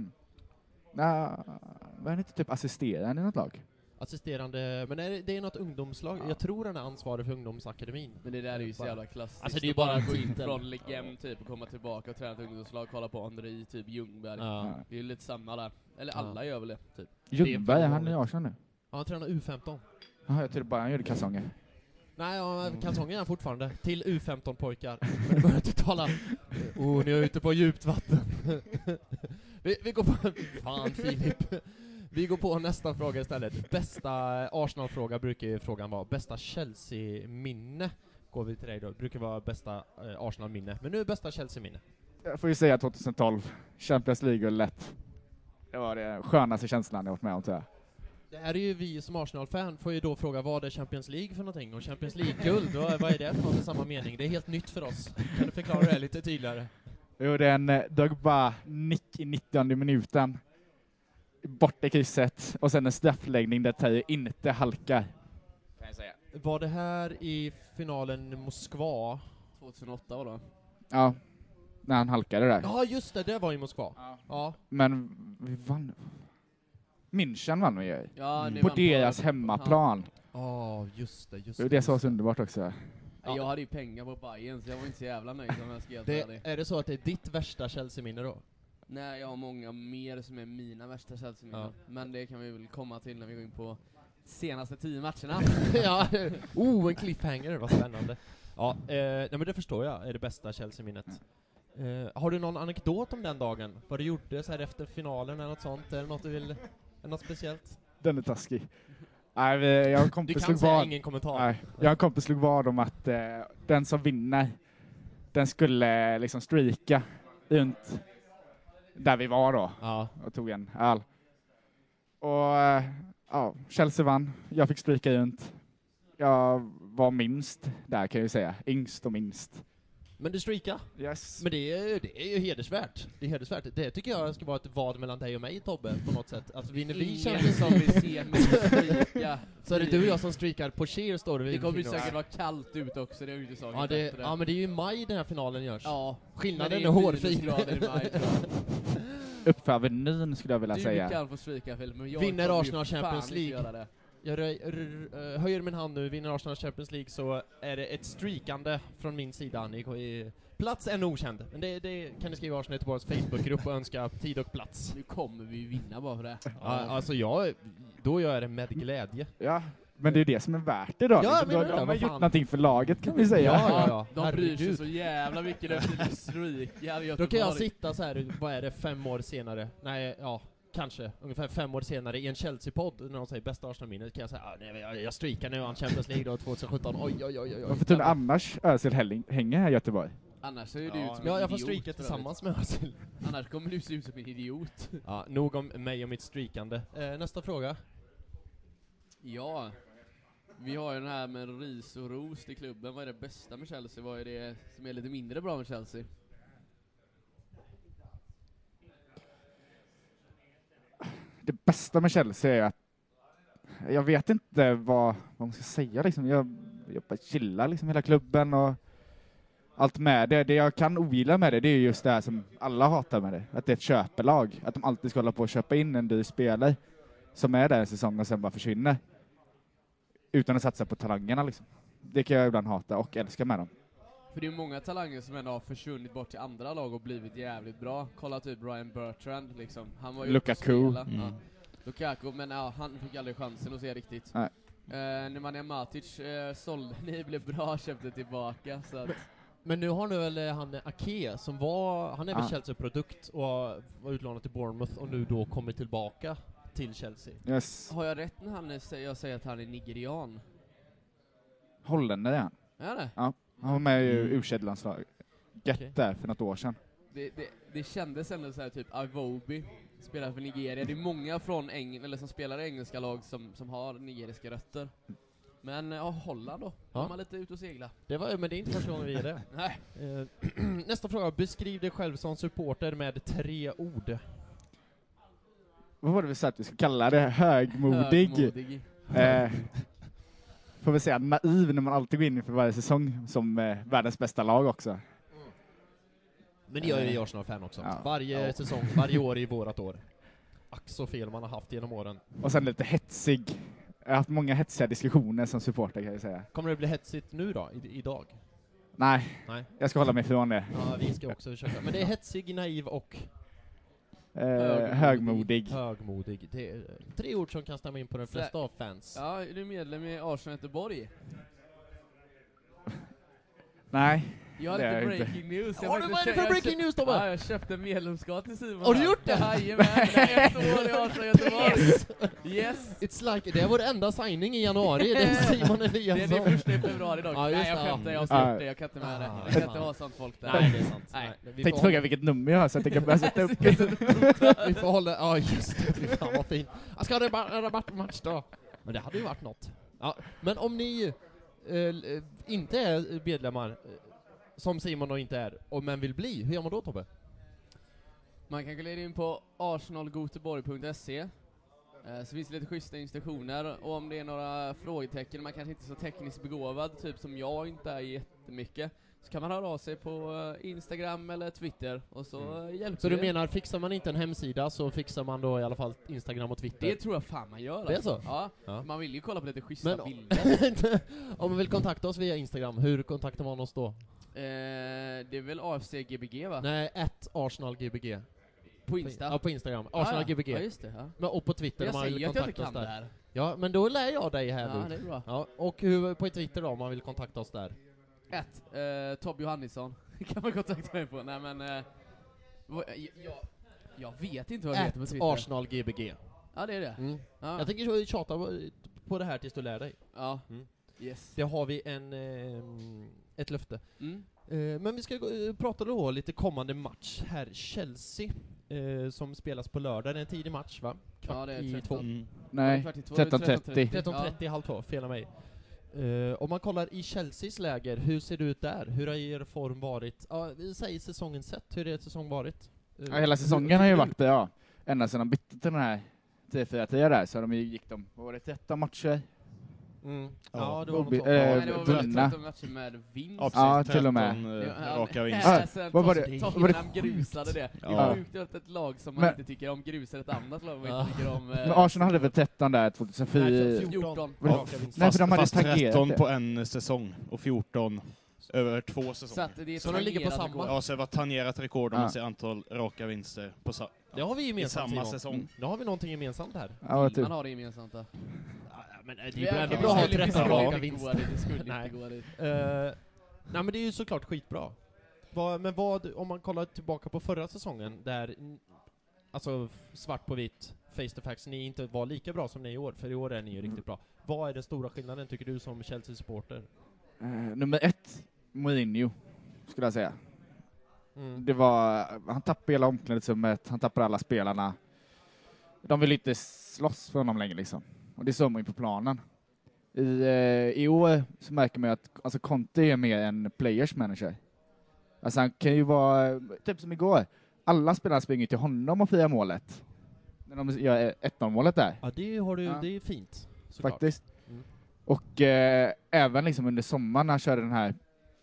Var han inte typ assisterande i något lag? Assisterande, men det är något ungdomslag. Ja. Jag tror han är ansvarig för ungdomsakademin. Men det där är ju så jävla klassiskt. Alltså det är ju bara bara gå in titel. från legend typ och komma tillbaka och träna ett ungdomslag, kolla på Andrei, typ Ljungberg. Ja. Det är ju lite samma där. Eller alla gör väl det, typ. Ljungberg, är han är i vanligt. Arsenal nu. Ja, han tränar U15. Jaha, jag trodde bara han gjorde kalsonger. Nej, ja, kalsonger är fortfarande. Till U15-pojkar. Men börjar inte tala. Ni är ute på djupt vatten. vi går på... Fan, Filip. Vi går på nästa fråga istället. Bästa Arsenal-fråga brukar ju frågan vara. Bästa Chelsea-minne. Går vi till dig då. Brukar vara bästa Arsenal-minne. Men nu är bästa Chelsea-minne. Jag får ju säga 2012. Champions League och lätt. Det var det skönaste känslan jag varit med om, tror jag. Det här är ju vi som Arsenal-fan får ju då fråga vad är Champions League för någonting? Och Champions League-guld, vad är det för något i samma mening? Det är helt nytt för oss. Kan du förklara det lite tydligare? Jo, det är en Drogba-nick i 90:e minuten. Bort i krysset. Och sen en straffläggning där Terry inte halkar. Kan jag säga. Var det här i finalen i Moskva? 2008 var det. Ja, när han halkade där. Ja, just det var i Moskva. Ja. Men vi vann. München vann vi ju. Ja, ni På vann deras hemmaplan. Just det. Det var så underbart också. Ja. Jag hade ju pengar på Bayern så jag var inte så jävla nöjd om jag ska helt ärlig. Är det så att det är ditt värsta Chelsea-minne då? Nej, jag har många mer som är mina värsta Chelsea-minnen. Ja. Men det kan vi väl komma till när vi går in på senaste 10 matcherna. Ja, en cliffhanger, vad spännande. Ja, nej, men det förstår jag, är det bästa Chelsea-minnet. Har du någon anekdot om den dagen? Vad du gjorde så här efter finalen eller något sånt? Är det något du vill, är något speciellt? Den är taskig. Nej, jag har en Du kompis kan slog säga vad. ingen kommentar. Nej, jag har en kompis slog vad om att den som vinner, den skulle liksom streaka runt där vi var då. Ja. Och tog en öl. Och ja, Chelsea vann. Jag fick streaka runt. Jag var minst där, kan jag säga. Yngst och minst. Men du streaka? Yes. Men det är ju hedersvärt. Det är hedersvärt. Det tycker jag ska vara ett vad mellan dig och mig, Tobbe, på något sätt. Alltså vinner vi Ingen Champions som vill se mig streaka. så är det du och jag som streakar på cheer, står det. Det kommer ju säkert vara kallt ut också, det är ju inte saken Ja, bättre. ja, men det är ju i maj den här finalen görs. Ja, Skillnaden men är det hårfin. minusgrader i maj, tror jag. Uppför Avenyn skulle jag vilja Du säga. kan få stryka, Filip, men jag Vinner kommer ju Arsenal fan Champions inte League? göra det. Jag höjer min hand nu, vinner Arsenal Champions League så är det ett streakande från min sida. Ni går i plats en okänd. Men det kan ni skriva i Arsenal Göteborgs Facebookgrupp och önska tid och plats. Nu kommer vi ju vinna bara för det. Ja, alltså då gör jag det med glädje. Ja, men det är det som är värt det då. Ja, Liksom, men de det, har vad gjort fan. någonting för laget, kan vi säga. Ja. De bryr sig Herregud. så jävla mycket efter du streakar. Då kan jag sitta så här, vad är det, 5 år senare? Nej, ja, kanske. Ungefär 5 år senare i en Chelsea-podd när de säger bästa Arsenal-minnet kan jag säga, nej, jag streakar nu han Champions League då 2017. Oj. Varför tror du annars Özil hänger här i Göteborg? Annars är ju du ut som en Ja, jag får idiot, streaka för tillsammans med Özil. övrigt. Annars kommer du se ut som en idiot. Ja, nog om mig och mitt streakande. Nästa fråga. Ja. Vi har ju den här med ris och ros i klubben. Vad är det bästa med Chelsea? Vad är det som är lite mindre bra med Chelsea? Det bästa med Chelsea är att jag vet inte vad man ska säga liksom. Jag bara gillar liksom hela klubben och allt med det. Det jag kan ogilla med det är just det här som alla hatar med det. Att det är ett köpelag. Att de alltid ska hålla på och köpa in en dyr spelare som är där en säsong och sen bara försvinner. Utan att satsa på talangerna liksom. Det kan jag ibland hata och älska med dem. För det är många talanger som ändå har försvunnit bort till andra lag och blivit jävligt bra. Kolla typ Ryan Bertrand liksom. Han var ju Lukaku. Ja. Lukaku, men ja, han fick aldrig chansen att se riktigt. Nej. Nemanja Matic sålde ni, blev bra, köpte tillbaka. Så att, Men nu har nu väl han Ake som han är väl Chelsea-produkt och var utlånad till Bournemouth och nu då kommer tillbaka till Chelsea. Yes. har jag rätt när jag säger att han är nigerian? Holländare är han. Är det? Ja. Han var med i U21-landslaget. Okej. Där för något år sedan. Det kändes ändå så här typ Iwobi spelar för Nigeria. Det är många från eller som spelar i engelska lag som har nigeriska rötter. Men Holland då. Ja. Har man lite ut och segla. Men det är inte första gången vi är det. Nej. Nästa fråga. Beskriv dig själv som supporter med 3 ord. Vad var det vi sa att vi skulle kalla det? Högmodig. Högmodig. Får vi säga naiv när man alltid går in för varje säsong som världens bästa lag också. Men det gör ju vi Arsenal-fan också. Ja. Varje säsong, varje år i vårat år. Ack så fel man har haft genom åren. Och sen lite hetsig. Jag har haft många hetsiga diskussioner som supporter, kan jag säga. Kommer det bli hetsigt nu då, idag? Nej, Nej. jag ska hålla mig ifrån det. Ja, vi ska också försöka. Men det är hetsig, naiv och Högmodig. högmodig. Det är 3 ord som kan stämma in på de flesta av fans. Ja, är du medlem i Arsenal Göteborg? Nej. Jag har Det är lite inte. breaking news. Vad är det för breaking news, Tobbe? Ja, jag köpte medlemskap till Simon. Har du gjort det? Jajamän, det är 1 år i Arsenal Göteborg. Yes! It's like, det är vår enda signing i januari, det är Simon Det är Eliasson. det första i februari dock. Ja, just Nej, jag det. skämtar, jag Ja. ska upp det, jag kan inte med det. Jag kan inte ha sånt folk där. Nej, det är sant. Nej. Vi Tänkte får fråga vilket nummer jag har så att jag kan börja sätta upp. Vi får hålla, ja just det, fy fan vad fint. Jag ska ha en rabattmatch då. Men det hade ju varit något. Ja, men om ni inte är medlemmar, som Simon då inte är, men vill bli, hur gör man då, Tobbe? Man kan glida in på arsenalgoteborg.se. Så finns det lite schyssta instruktioner, och om det är några frågetecken, man kanske inte är så tekniskt begåvad, typ som jag inte är jättemycket, så kan man höra av sig på Instagram eller Twitter, och så hjälper Så du det. menar, fixar man inte en hemsida så fixar man då i alla fall Instagram och Twitter? Det tror jag fan man gör. Det är alltså. så? Ja. Ja. Man vill ju kolla på lite schyssta Men bilder. om man vill kontakta oss via Instagram, hur kontaktar man oss då? Det är väl AFC-GBG va? Nej, @ArsenalGBG. På Insta? Ja, på Instagram. ArsenalGBG. Ja, just det. Ja. Men, och på Twitter Jag om man vill säger att jag inte kontakta kan oss det där. här. Ja, men då lär jag dig här Ja, nu. det är bra. Ja, och hur på Twitter då om man vill kontakta oss där? Tobbe Johannisson kan man kontakta mig på. Nej men, jag vet inte vad jag heter på Twitter. @ArsenalGBG. Ja, det är det. Mm. Ja. Jag tänker tjata på det här tills du lär dig. Ja. Mm. Yes. Det har vi ett löfte. Mm. Men vi ska prata då lite kommande match här. Chelsea, som spelas på lördag. Det är en tidig match va? Ja, det är I 13. två. Nej, 13:30. 13:30, halv två, fel av mig. Om man kollar i Chelseas läger, hur ser det ut där? Hur har er form varit? Ja, vi säger säsongen sett, hur har er säsong varit? Ja, hela säsongen har ju varit bra. Ända sedan de bytte till den här 10-4-10 där, så gick de, vad var det, 13 matcher? Mm. Ja. Ja, det var något Obi- sånt. Nej, det var väl vunna. 13 matcher med vinst. Ja, Ja, precis. till och med. 13 raka vinster. Ah, vad var det? Tottenham grusade det. Det Ja. är sjukt att ett lag som man Men- inte tycker om grusar ett annat lag man Ja. inte tycker om. Men Arsenal hade väl 13 där 2004? Nej, 14. Men- Raka vinster. Nej, för de hade Fast tangerat 13 det. på en säsong och 14 över 2 Så säsonger. att det är Så de ligger på tangerat samma? rekord. Ja, så det var tangerat rekord om Ja. man ser antal raka vinster på Det har vi i gemensamt, samma Simon. säsong. Nu har vi någonting gemensamt här. Ja, vad Man tur. har det gemensamt då. Men det Vi är ändå vi bra att ha skulle- vi 13 skulle raka inte gå vinster. dit, vi skulle Nej. inte gå dit. Nej men det är ju såklart skitbra. Men om man kollar tillbaka på förra säsongen där, alltså svart på vitt, face to facts, ni inte var lika bra som ni är i år, för i år är ni ju riktigt bra. Vad är den stora skillnaden tycker du som Chelsea-supporter? Nummer 1, Mourinho, skulle jag säga. Mm. Det var, han tappade hela omklädningsrummet, han tappade alla spelarna. De vill inte slåss för honom längre liksom. Och det såg man ju på planen. I år så märker man ju att alltså Conte är mer en players manager. Alltså han kan ju vara, typ som igår, alla spelare springer till honom och firar målet. När de gör 1-0-målet där. Ja, det har du, Ja. det är fint. Såklart. Faktiskt. Mm. Och även liksom under sommaren när han körde den här.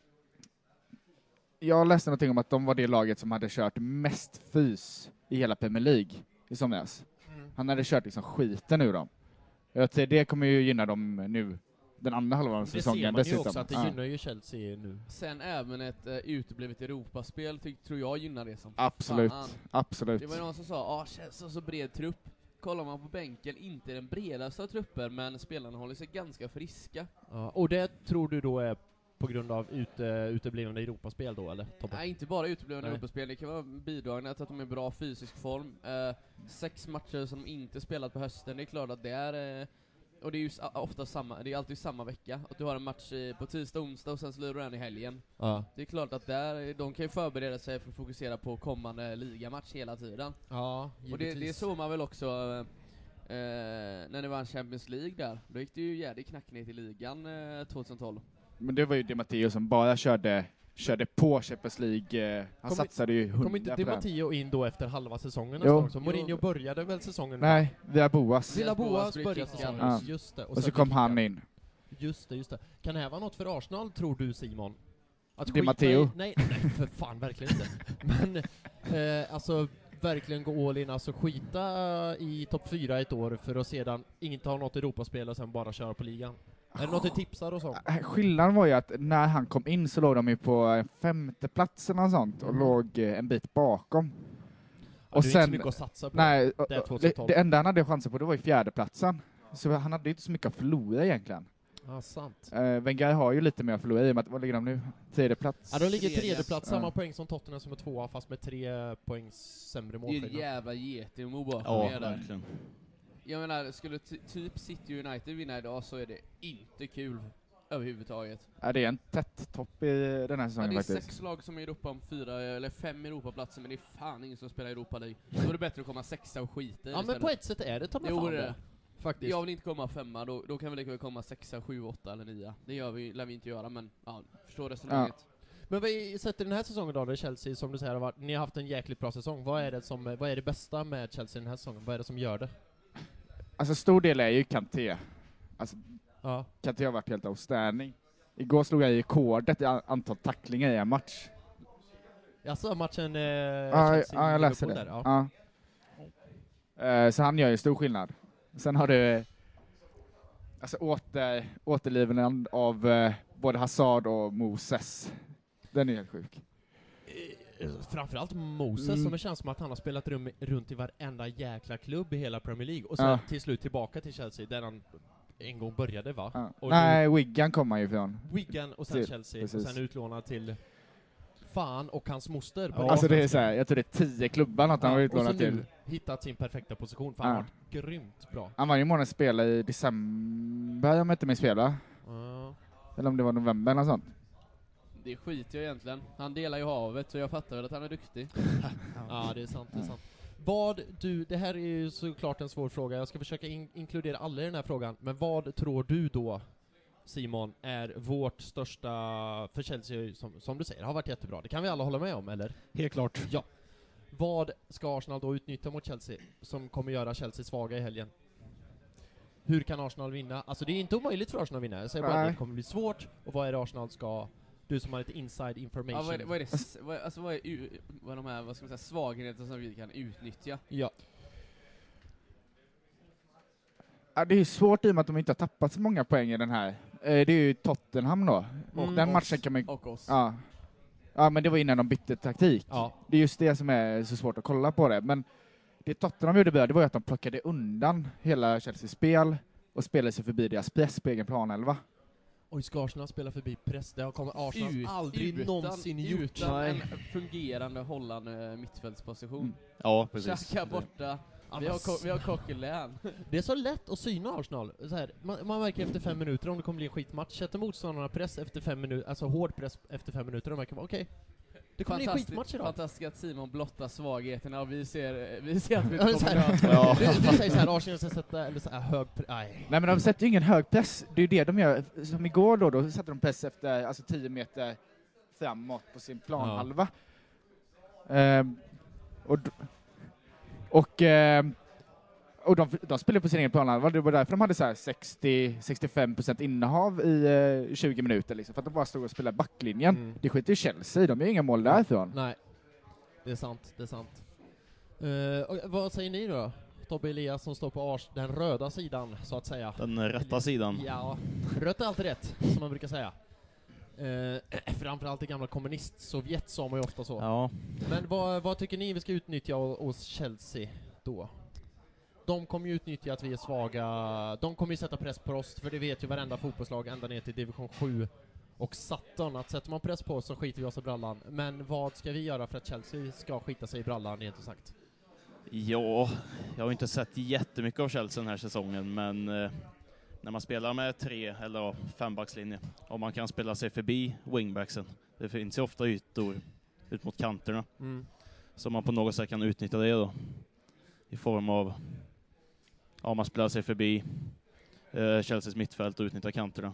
Jag läste någonting om att de var det laget som hade kört mest fys i hela Premier League i somras. Han hade kört liksom skiten ur dem. Jag tror det kommer ju gynna dem nu, den andra halvan av Det säsongen ser man ju dessutom. också att det gynnar ju Chelsea nu. Sen även ett uteblivet Europaspel tror jag gynnar det som Absolut, fan. absolut. Det var ju någon som sa, Chelsea har så bred trupp. Kollar man på bänken, inte den bredaste av trupper, men spelarna håller sig ganska friska. Ja, och det tror du då är på grund av uteblivande Europaspel då, eller? Tobbe? Nej, inte bara uteblivande Nej. Europaspel, det kan vara bidragande till att de är i bra fysisk form. 6 matcher som de inte spelat på hösten, det är klart att det är... Och det är ju ofta samma, det är alltid samma vecka. Att du har en match på tisdag, onsdag och sen slutar du den i helgen. Ja. Det är klart att de kan ju förbereda sig för att fokusera på kommande ligamatch hela tiden. Ja, Och det givetvis. såg man väl också när det var en Champions League där. Då gick det ju jävligt knackigt i ligan 2012. Men det var ju Di Matteo som bara körde på Champions League. Han satsade ju 100 Kom inte Di på den. Matteo in då efter halva säsongen Jo. nästan? Så Mourinho började väl säsongen? Nej, via Boas. Villa Boas Boas blev började kickad. säsongen, Ja. just det. Och så sen kom blev han kickad. in. Just det. Kan det här vara något för Arsenal, tror du Simon? Att Di skita Matteo? nej, för fan, verkligen inte. Men, alltså verkligen gå all in, alltså skita i topp 4 ett år för att sedan inte ha något Europaspel och sen bara köra på ligan. Är det något du tipsar och så? Skillnaden var ju att när han kom in så låg de ju på 5:e platsen och sånt och låg en bit bakom. Ja, Och det är inte så sen, mycket att satsa på. nej, Det är 2012. det enda han hade chanser på det var ju 4:e platsen. Så han hade ju inte så mycket att förlora egentligen. Ja, sant. Wenger har ju lite mer att förlora i och med att, vad ligger de nu? 3:e plats? Ja, de ligger Tredje. 3:e plats, Ja. samma poäng som Tottenham som är 2 fast med 3 poängs sämre Det är ju ett målskillnad. jävla getingbo bakom Ja, er där. verkligen. Jag menar, skulle typ City United vinna idag så är det inte kul överhuvudtaget. Ja, det är en tätt topp i den här Ja, säsongen det är faktiskt. 6 lag som är i Europa om 4 eller 5 Europaplatser, men det är fan ingen som spelar i Europa League. Då är det bättre att komma 6 och skita i Ja, men istället. på ett sätt är det ta mig Jo, fan det är det. det. Faktiskt. Jag vill inte komma 5, då kan vi lika väl komma 6, 7, 8 eller 9. Det lär vi inte göra, men ja, förstår resonemanget. Men vad sätter den här säsongen då, där Chelsea, som du säger, har varit, ni har haft en jäkligt bra säsong. Vad är det bästa med Chelsea den här säsongen? Vad är det som gör det? Alltså stor del är ju Kanté. Alltså Ja. Kanté har varit helt outstanding. Igår slog jag i rekordet i antal tacklingar i en match. Alltså matchen Ja, jag läste det. där, ja. Ja. Så han gör ju stor skillnad. Sen har du alltså återliven av både Hazard och Moses. Den är helt sjuk. Framförallt Moses, Mm. som det känns som att han har spelat runt i varenda jäkla klubb i hela Premier League. Och sen Ja. till slut tillbaka till Chelsea, där han en gång började, va? Ja. Och Nej, Wigan kommer han ju ifrån. Wigan och sen Till- Chelsea, precis. och sen utlånad till fan och hans moster. På Alltså det är franska. så här, jag tror det är 10 klubbar att han var Ja, och så utlånad till. nu hittat sin perfekta position, för han Ja. har varit grymt bra. Han var ju månaden spela i december om jag inte minns fel, va? Ja. Eller om det var november eller något sånt. Det skiter jag egentligen. Han delar ju havet, så jag fattar väl att han är duktig. Ja, det är sant, det är sant. Det här är ju såklart en svår fråga, jag ska försöka inkludera alla i den här frågan, men vad tror du då, Simon, är vårt största, för Chelsea, som du säger, har varit jättebra, det kan vi alla hålla med om, eller? Helt klart. Ja. Vad ska Arsenal då utnyttja mot Chelsea, som kommer göra Chelsea svaga i helgen? Hur kan Arsenal vinna? Alltså det är inte omöjligt för Arsenal att vinna, jag säger bara att Nej. det kommer bli svårt, och vad är det Arsenal ska, du som har lite inside information. Ja, vad är de här, vad ska man säga, svagheter som vi kan utnyttja? Ja. Ja, det är ju svårt i och med att de inte har tappat så många poäng i den här. Det är ju Tottenham då. Mm. Den oss. matchen kan man ju... Och oss. Ja. Ja, men det var innan de bytte taktik. Ja. Det är just det som är så svårt att kolla på det. Men det Tottenham gjorde bra, det var ju att de plockade undan hela Chelseas spel och spelade sig förbi deras press på egen planelva. Oj, ska Arsenal spela förbi press? Det kommer Arsenal aldrig någonsin gjort. Utan Nej. en fungerande hållande mittfältsposition. Mm. Ja, precis. Xhaka borta. Vi har Coquelin. Det är så lätt att syna Arsenal. Så här, man märker efter 5 minuter om det kommer bli en skitmatch. Sätter motståndarna press efter 5 minuter, alltså hård press efter 5 minuter, och märker man okej. Det kommer bli en skitmatch idag. Fantastiskt att Simon blottar svagheterna och vi ser att vi Ja, inte det är så kommer här. möta. Ja. Du säger såhär, Arsenal ska sätta eller så här hög nej. Nej, men de sätter ju ingen hög press. Det är ju det de gör. Som igår då satte de press efter alltså 10 meter framåt på sin planhalva. Och de spelade på sin egen planhalva. Det var därför de hade så här 60-65% innehav i 20 minuter. Liksom, för att de bara stod och spelade backlinjen. Mm. Det skiter ju Chelsea. De gör inga mål därifrån. Nej. Det är sant, det är sant. Och vad säger ni då? Tobbe Elias som står på den röda sidan, så att säga. Den rätta sidan. Ja, rött är alltid rätt, som man brukar säga. Framförallt i gamla kommunist-Sovjet sa man ju ofta så. Ja. Men vad tycker ni vi ska utnyttja hos Chelsea då? De kommer ju utnyttja att vi är svaga. De kommer ju sätta press på oss, för det vet ju varenda fotbollslag ända ner till division 7 och Saturn, att sätter man press på oss så skiter vi oss i brallan. Men vad ska vi göra för att Chelsea ska skita sig i brallan, rent ut sagt? Ja, jag har inte sett jättemycket av Chelsea den här säsongen, men när man spelar med 3 eller 5-backslinje, och man kan spela sig förbi wingbacksen, det finns ju ofta ytor ut mot kanterna, så man på något sätt kan utnyttja det då, i form av man spelar sig förbi Chelseas mittfält och utnyttjar kanterna.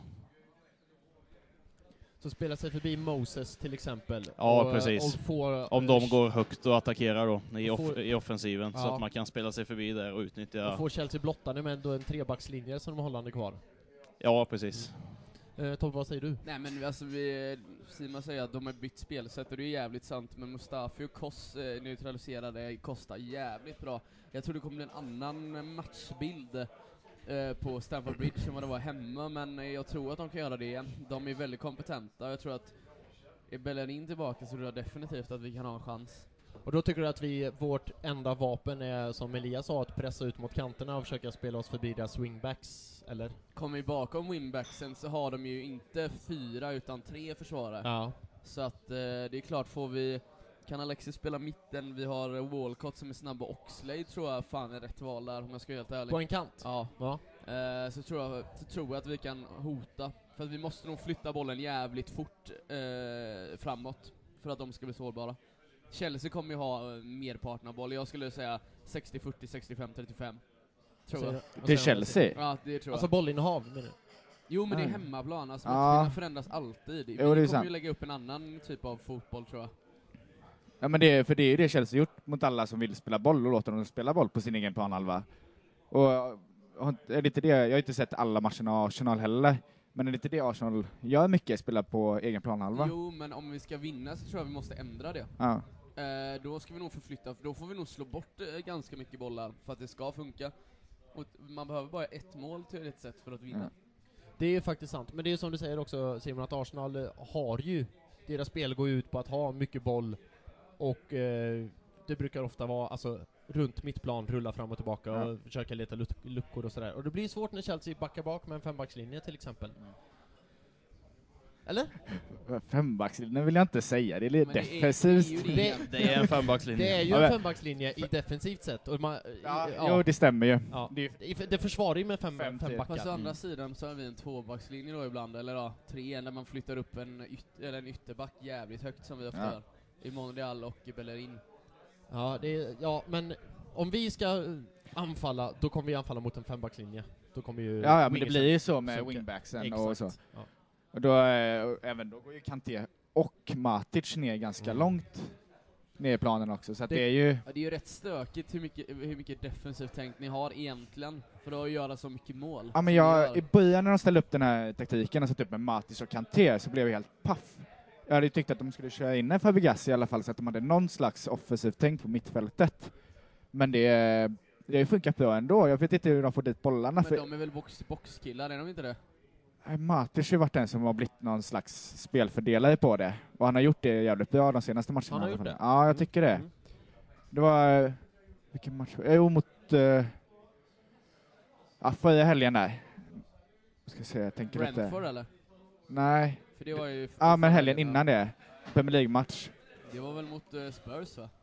Så spela sig förbi Moses till exempel. Ja, precis. Och får, Om de går högt och attackerar då i offensiven, så Ja. att man kan spela sig förbi där och utnyttja. och får Chelsea blottade med ändå en 3-backslinje som de har hållande kvar. Ja, precis. Tobbe, vad säger du? Nej, men alltså Simon säger att de har bytt spelsätt, och det är jävligt sant, men Mustafi och Koss neutraliserade Costa jävligt bra. Jag tror det kommer bli en annan matchbild på Stamford Bridge än vad det var hemma, men jag tror att de kan göra det igen. De är väldigt kompetenta, och jag tror att är Bellerin tillbaka så tror jag definitivt att vi kan ha en chans. Och då tycker du att vårt enda vapen är, som Elias sa, att pressa ut mot kanterna och försöka spela oss förbi deras wingbacks, eller? Kommer ju bakom wingbacksen så har de ju inte 4 utan 3 försvarare. Ja. Så att det är klart, kan Alexis spela mitten, vi har Walcott som är snabb och Oxlade tror jag fan är rätt val där om jag ska vara helt ärlig. På en kant? Ja. Ja. Så tror jag att vi kan hota. För att vi måste nog flytta bollen jävligt fort framåt för att de ska bli sårbara. Chelsea kommer ju ha merparten av boll. Jag skulle säga 60-40, 65-35. Tror jag. Det är Chelsea. Ja, det tror jag. Alltså bollinnehav, menar du? Jo, men det är Nej. hemmaplan. Alltså, Ja. matcherna förändras alltid. Vi Jo, det är kommer sant. ju lägga upp en annan typ av fotboll, tror jag. Ja, men det är ju det Chelsea gjort mot alla som vill spela boll och låter dem spela boll på sin egen planhalva. Och är det inte det, jag har inte sett alla matcherna av Arsenal heller, men är det inte det Arsenal gör mycket, spelar på egen planhalva? Jo, men om vi ska vinna så tror jag vi måste ändra det. Ja. Då ska vi nog förflytta, för då får vi nog slå bort ganska mycket bollar för att det ska funka. Och man behöver bara ett mål till ett sätt för att vinna. Ja. Det är ju faktiskt sant, men det är ju som du säger också, Simon, att Arsenal har ju, deras spel går ut på att ha mycket boll och det brukar ofta vara alltså runt mittplan, rulla fram och tillbaka och försöka leta luckor och sådär. Och det blir svårt när Chelsea backar bak med en 5-backslinje till exempel. Eller? Fembackslinjen vill jag inte säga, det är lite Men det är- defensivt. det är ju det. Det är en fembackslinje. Det är ju Ja, en men- 5-backslinje i defensivt sätt. Och man, Jo, det stämmer ju. ja. Det Det försvarar ju med fem Fem, backar. Fast å andra sidan så har vi en 2-backslinje då ibland, eller ja, 3, när man flyttar upp en ytterback jävligt högt som vi ofta Ja. gör. I Mondial och i Bellerin. Ja, men om vi ska anfalla, då kommer vi anfalla mot en 5-backslinje. Då kommer ju Ja, men det wingersen blir ju så med funka. wingbacksen och Exakt. så. Ja. Och då, även då går ju Kanté och Matic ner ganska långt ner i planen också, så att det är ju... Ja, det är ju rätt stökigt hur mycket defensivt tänkt ni har egentligen för att göra så mycket mål. Ja, men i början när de ställde upp den här taktiken och satt upp med Matic och Kanté så blev jag helt paff. Jag hade ju tyckt att de skulle köra in en Fabregas i alla fall så att de hade någon slags offensivt tänk på mittfältet. Men det har ju funkat bra ändå. Jag vet inte hur de får dit bollarna. Men de är väl box-killar, är de inte det? Matic har ju varit den som har blivit någon slags spelfördelare på det. Och han har gjort det jävligt bra de senaste matcherna. Han har gjort det? Ja, jag tycker det. Mm. Det var... Vilken match? Jo, mot... förra helgen där. Ska se, jag tänker Brentford lite. eller? Nej. För det var ju... Ja, men helgen innan det. Premier League-match. Det var väl mot Spurs, va?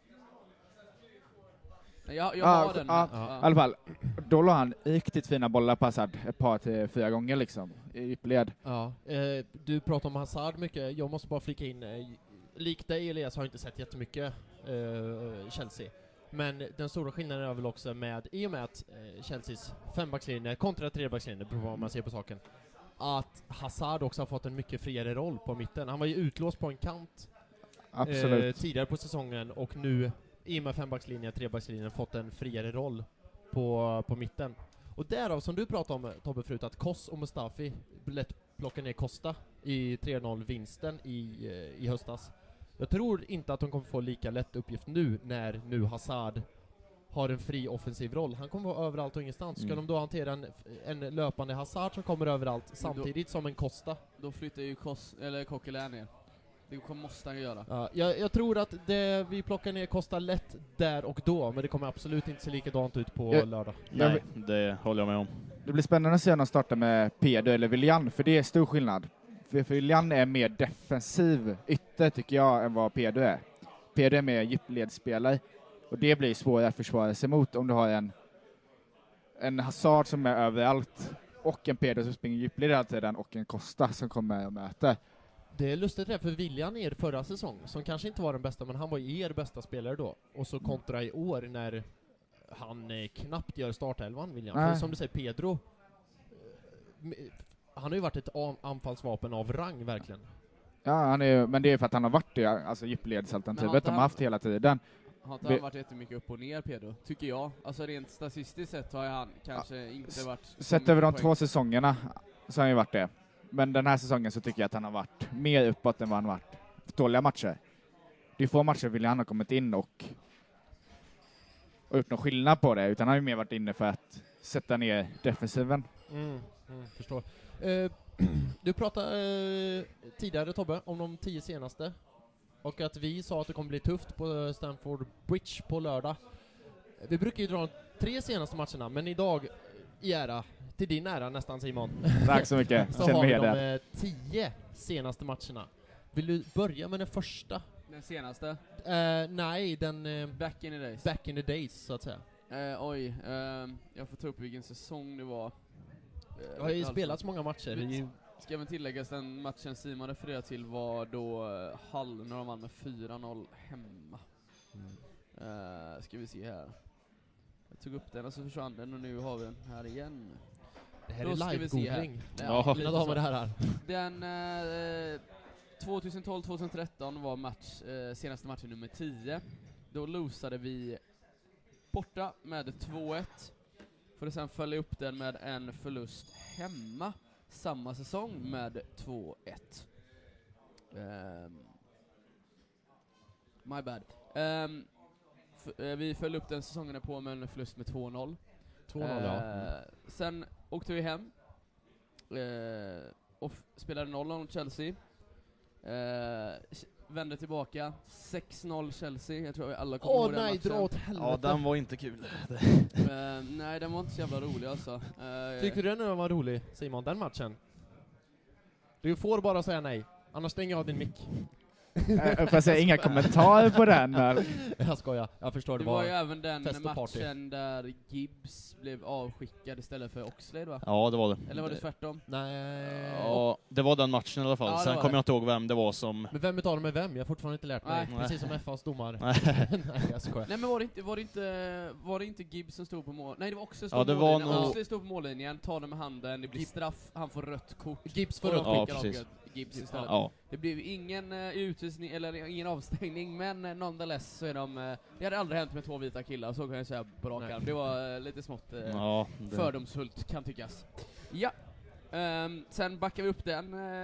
Nej, jag Ja, har den. ja. I alla fall, då la han riktigt fina bollar på Hazard ett par till 4 gånger liksom, i djupled. Ja, du pratar om Hazard mycket. Jag måste bara flika in, likt dig Elias har jag inte sett jättemycket Chelsea. Men den stora skillnaden är väl också med, i och med att Chelseas 5-backslinje kontra 3-backslinje, det beror på vad man ser på saken, att Hazard också har fått en mycket friare roll på mitten. Han var ju utlåst på en kant Absolut. tidigare på säsongen och nu i och med 5-backslinjen, 3-backslinjen fått en friare roll på mitten. Och därav, som du pratade om Tobbe förut, att Kos och Mustafi lätt plockar ner Costa i 3-0-vinsten i höstas. Jag tror inte att de kommer få lika lätt uppgift när nu Hazard har en fri offensiv roll. Han kommer vara överallt och ingenstans. Ska de då hantera en löpande Hazard som kommer överallt samtidigt som en Costa? Då flyttar ju Coquelin ner. Det måste han göra. Ja, jag tror att vi plockar ner Costa lätt där och då, men det kommer absolut inte se likadant ut på lördag. Nej, det håller jag med om. Det blir spännande att se om de startar med Pedro eller Willian, för det är stor skillnad. För Willian är mer defensiv ytter tycker jag än vad Pedro är. Pedro är mer djupledsspelare. Och det blir svårare att försvara sig mot om du har en Hazard som är överallt och en Pedro som springer djupled hela tiden och en Costa som kommer och möter. Det är lustigt det, för Willian er förra säsong, som kanske inte var den bästa, men han var ju er bästa spelare då. Och så kontra i år när han knappt gör startelvan, William. För som du säger, Pedro, han har ju varit ett anfallsvapen av rang, verkligen. Ja, men det är för att han har varit det, alltså djupledsalternativet de har haft hela tiden. Har inte han varit jättemycket upp och ner, Pedro? Tycker jag. Alltså rent statistiskt sett har han kanske inte varit... Sett över de 2 säsongerna så har han ju varit det. Men den här säsongen så tycker jag att han har varit mer uppåt än vad han har varit dåliga matcher. Det är få matcher vill han ha kommit in och gjort någon skillnad på det, utan han har ju mer varit inne för att sätta ner defensiven. Förstår. Du pratade tidigare, Tobbe, om de 10 senaste. och att vi sa att det kommer bli tufft på Stamford Bridge på lördag. Vi brukar ju dra de 3 senaste matcherna, men idag i ära, till din ära nästan Simon, Tack så mycket. så Känner har vi med de det. 10 senaste matcherna. Vill du börja med den första? Den senaste? Nej, den Back in the days. back in the days så att säga. Jag får ta upp vilken säsong det var. Det har ju spelat så många matcher. Det är ju Ska även tilläggas den matchen Simon refererar till var då Hall när de vann med 4-0 hemma. Ska vi se här. Jag tog upp den och så försvann den och nu har vi den här igen. det här Då är ska vi se här. live-googling. Ja. Mina damer och herrar. Den 2012-2013 var senaste matchen nummer 10. Då losade vi borta med 2-1. För att sen följa upp den med en förlust hemma samma säsong med 2-1. My bad. Vi följde upp den säsongen på med en förlust med 2-0. 2-0 ja. Sen åkte vi hem och spelade 0 mot Chelsea. Vände tillbaka 6-0 Chelsea. Jag tror vi alla kommer ihåg den nej, matchen. dra åt helvete. Ja, den var inte kul. Nej, den var inte så jävla rolig alltså. Tycker du den var rolig, Simon, den matchen? Du får bara säga nej, annars stänger jag av din mick. Får jag säga inga kommentarer på den? Eller? Jag skojar, jag förstår det det var ju även den fest och party. matchen där Gibbs blev avskickad istället för Oxlade, va? Ja, det var det. Eller var det tvärtom? Nej. Ja, det var den matchen i alla fall. Ja, det Sen var kommer det. jag inte ihåg vem det var som... Men vem utav dem är vem? Jag har fortfarande inte lärt mig. Nej. Precis som FAs domare. Nej. Nej, jag skojar. Nej, men var det inte Gibbs som stod på mål? Nej, det var Oxlade som Ja, stod det på var mållinjen. nog- Oxlade stod på mållinjen, tar den med handen, det blir straff, han får rött kort. Gibbs för Och rött de Ja, kort. skickar precis. av Gibbs istället. Ja. Det blev ingen utvisning eller ingen avstängning, men nonetheless så är det hade aldrig hänt med 2 vita killar, så kan jag säga på rak arm. Det var lite smått Ja, det... fördomsfullt kan tyckas. Ja. Sen backar vi upp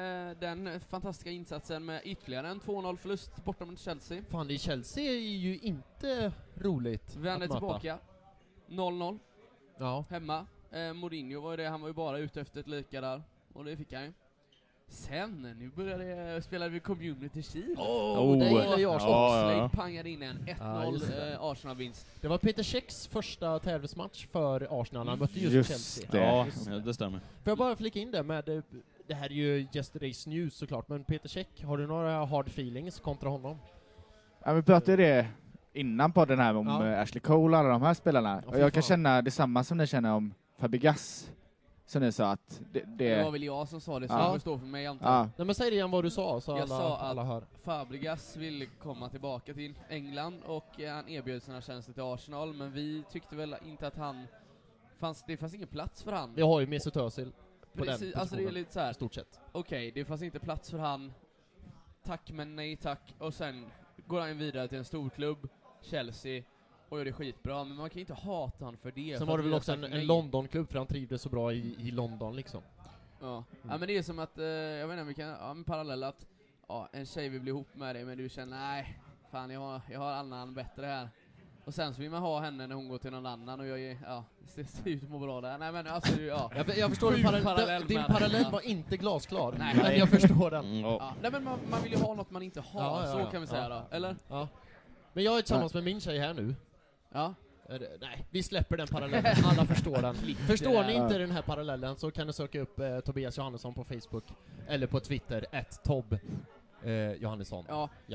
den fantastiska insatsen med ytterligare en 2-0 förlust borta mot Chelsea. Fan, i Chelsea är ju inte roligt Vände att möta. tillbaka. 0-0 Ja. hemma. Mourinho var ju det, han var ju bara ute efter ett lika där. Och det fick han ju. Sen, nu spelade vi Community Shield. Det gillar jag. Oxlade pangade in en 1-0 Ja, just det. Arsenal-vinst. Det var Peter Cechs första tävlingsmatch för Arsenal. Han mötte just Chelsea. Det. Ja, det stämmer. Får jag bara flika in det med, det här är ju yesterday's news såklart, men Peter Cech, har du några hard feelings kontra honom? Ja, vi pratade ju det innan på den här om Ashley Cole och alla de här spelarna. Ja, Och jag kan fan. känna detsamma som ni känner om Fabregas. Som ni sa att Det var väl jag som sa det, så Ja. det står för mig antar jag. Ja, Nej men säg det igen vad du sa, så Jag sa att- alla hör. Fabregas ville komma tillbaka till England och han erbjöd sina tjänster till Arsenal, men vi tyckte väl inte att det fanns ingen plats för han. Vi har ju Mesut Özil på Precis, den alltså det är positionen, lite så här. i stort sett. Okej, det fanns inte plats för han. Tack men nej tack. Och sen går han vidare till en storklubb, Chelsea, och gör det skitbra. Men man kan ju inte hata han för det. Sen för var det att vi väl har också sagt en nej. Londonklubb, för han trivdes så bra i London liksom. Ja. Ja, men det är som att, jag vet inte, vi kan en parallell att en tjej vill bli ihop med dig, men du känner nej, fan jag har annan bättre här. Och sen så vill man ha henne när hon går till någon annan och jag ser ut att må bra där. Nej men alltså, ja. Jag förstår din Sjuk parallell din med- parallell ja. var inte glasklar. Nej. Men jag förstår den. Ja. Ja. Nej men man vill ju ha något man inte har, Ja, ja, så ja. kan vi säga Ja. då. Eller? Ja. Men jag är tillsammans med min tjej här nu. Ja. Nej, vi släpper den parallellen. Alla förstår den. Förstår ni inte den här parallellen så kan ni söka upp Tobias Johannesson på Facebook eller på Twitter @Tob Johannesson. Ja. Ja.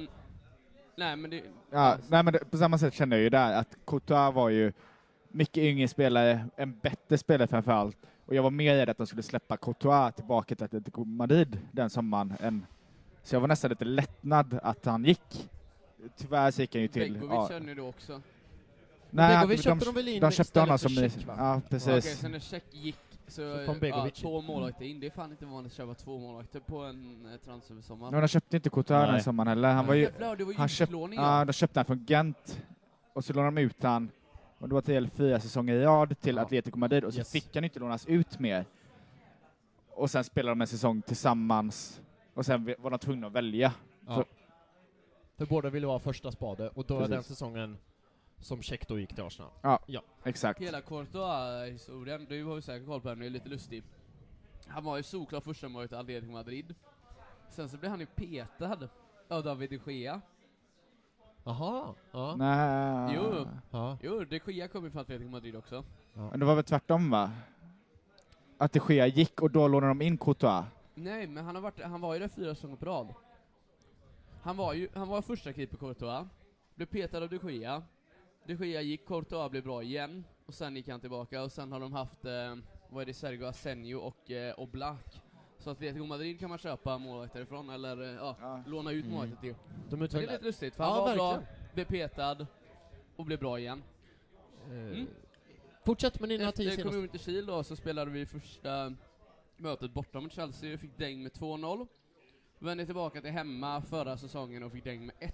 Nej men det... ja, nej, men på samma sätt känner jag ju där att Courtois var ju mycket yngre spelare, en bättre spelare framförallt. Och jag var mer rädd att de skulle släppa Courtois tillbaka till Atletico Madrid den sommaren. Så jag var nästan lite lättnad att han gick. Tyvärr så gick han ju till... Begovic känner ju då också. Nej, Begovic köpte de väl in de köpte honom istället som... för Cech, va? Ja, Okej, precis. sen när Cech gick så kom Begovic. 2 målvakter in. Det är fan inte vanligt att köpa 2 målvakter på en transfersommar. Men de köpte inte Courtois den Nej. sommaren heller. Han var ju... Jävlar, det var ju Han köpt, utlåning. ja, de köpte han från Gent och så lånade de ut han och det var till 4 säsonger i rad till Ja. Atletico Madrid och så Yes. fick han inte lånas ut mer. Och sen spelade de en säsong tillsammans och sen var de tvungna att välja. Ja. För båda ville vara första spade och då var Precis. den säsongen som Cech då gick till Arsenal. Exakt. Hela Courtois-historien, du har ju säkert koll på den, det är lite lustig. Han var ju såklart första målet i Atletico Madrid. Sen så blev han ju petad Ja, David de Gea. Jaha, ja. Nej. Ja. Jo, de Gea kom ju från Atletico Madrid också. Men det var väl tvärtom, va? Att det Gea gick och då lånade de in Courtois. Nej, men han var ju där 4 säsonger på rad. Han var första keeper Courtois. Blev petad av de Gea. De Gea gick, Courtois blev bra igen. Och sen gick han tillbaka. Och sen har de haft, Sergio Asenio och Oblak. Så att Atletico Madrid kan man köpa målvakter ifrån. Eller låna ut målvakter till. De Det är lite lustigt, för Ja, han var verkligen. bra, blev petad och blev bra igen. Fortsätt med dina 10 Efter senaste. Community Shield då, så spelade vi första mötet borta mot Chelsea och fick däng med 2-0. Vände tillbaka till hemma förra säsongen och fick däng med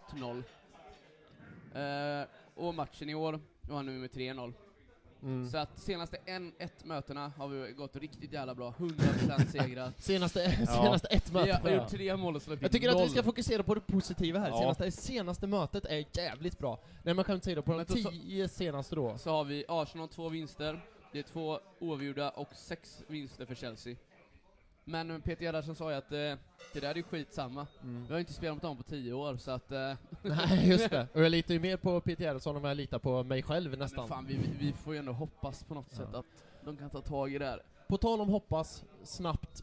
1-0. Och matchen i år var nu med 3-0. Så att senaste 1 mötena har vi gått riktigt jävla bra. 100% segrar. Senaste ett Vi möte. har gjort 3 mål och släppt in Jag tycker att vi 0. ska fokusera på det positiva här. Ja. Senaste mötet är jävligt bra. Nej, man kan inte säga det på de Men 10 senaste då. Så har vi Arsenal 2 vinster, det är 2 oavgjorda och 6 vinster för Chelsea. Men Peter Gerhardsson sa ju att det där är ju skitsamma. Vi har inte spelat mot dem på 10 år, så att... Nej, just det. Och jag litar ju mer på Peter Gerhardsson än vad jag litar på mig själv men nästan. fan, vi får ju ändå hoppas på något sätt att de kan ta tag i det här. På tal om hoppas, snabbt,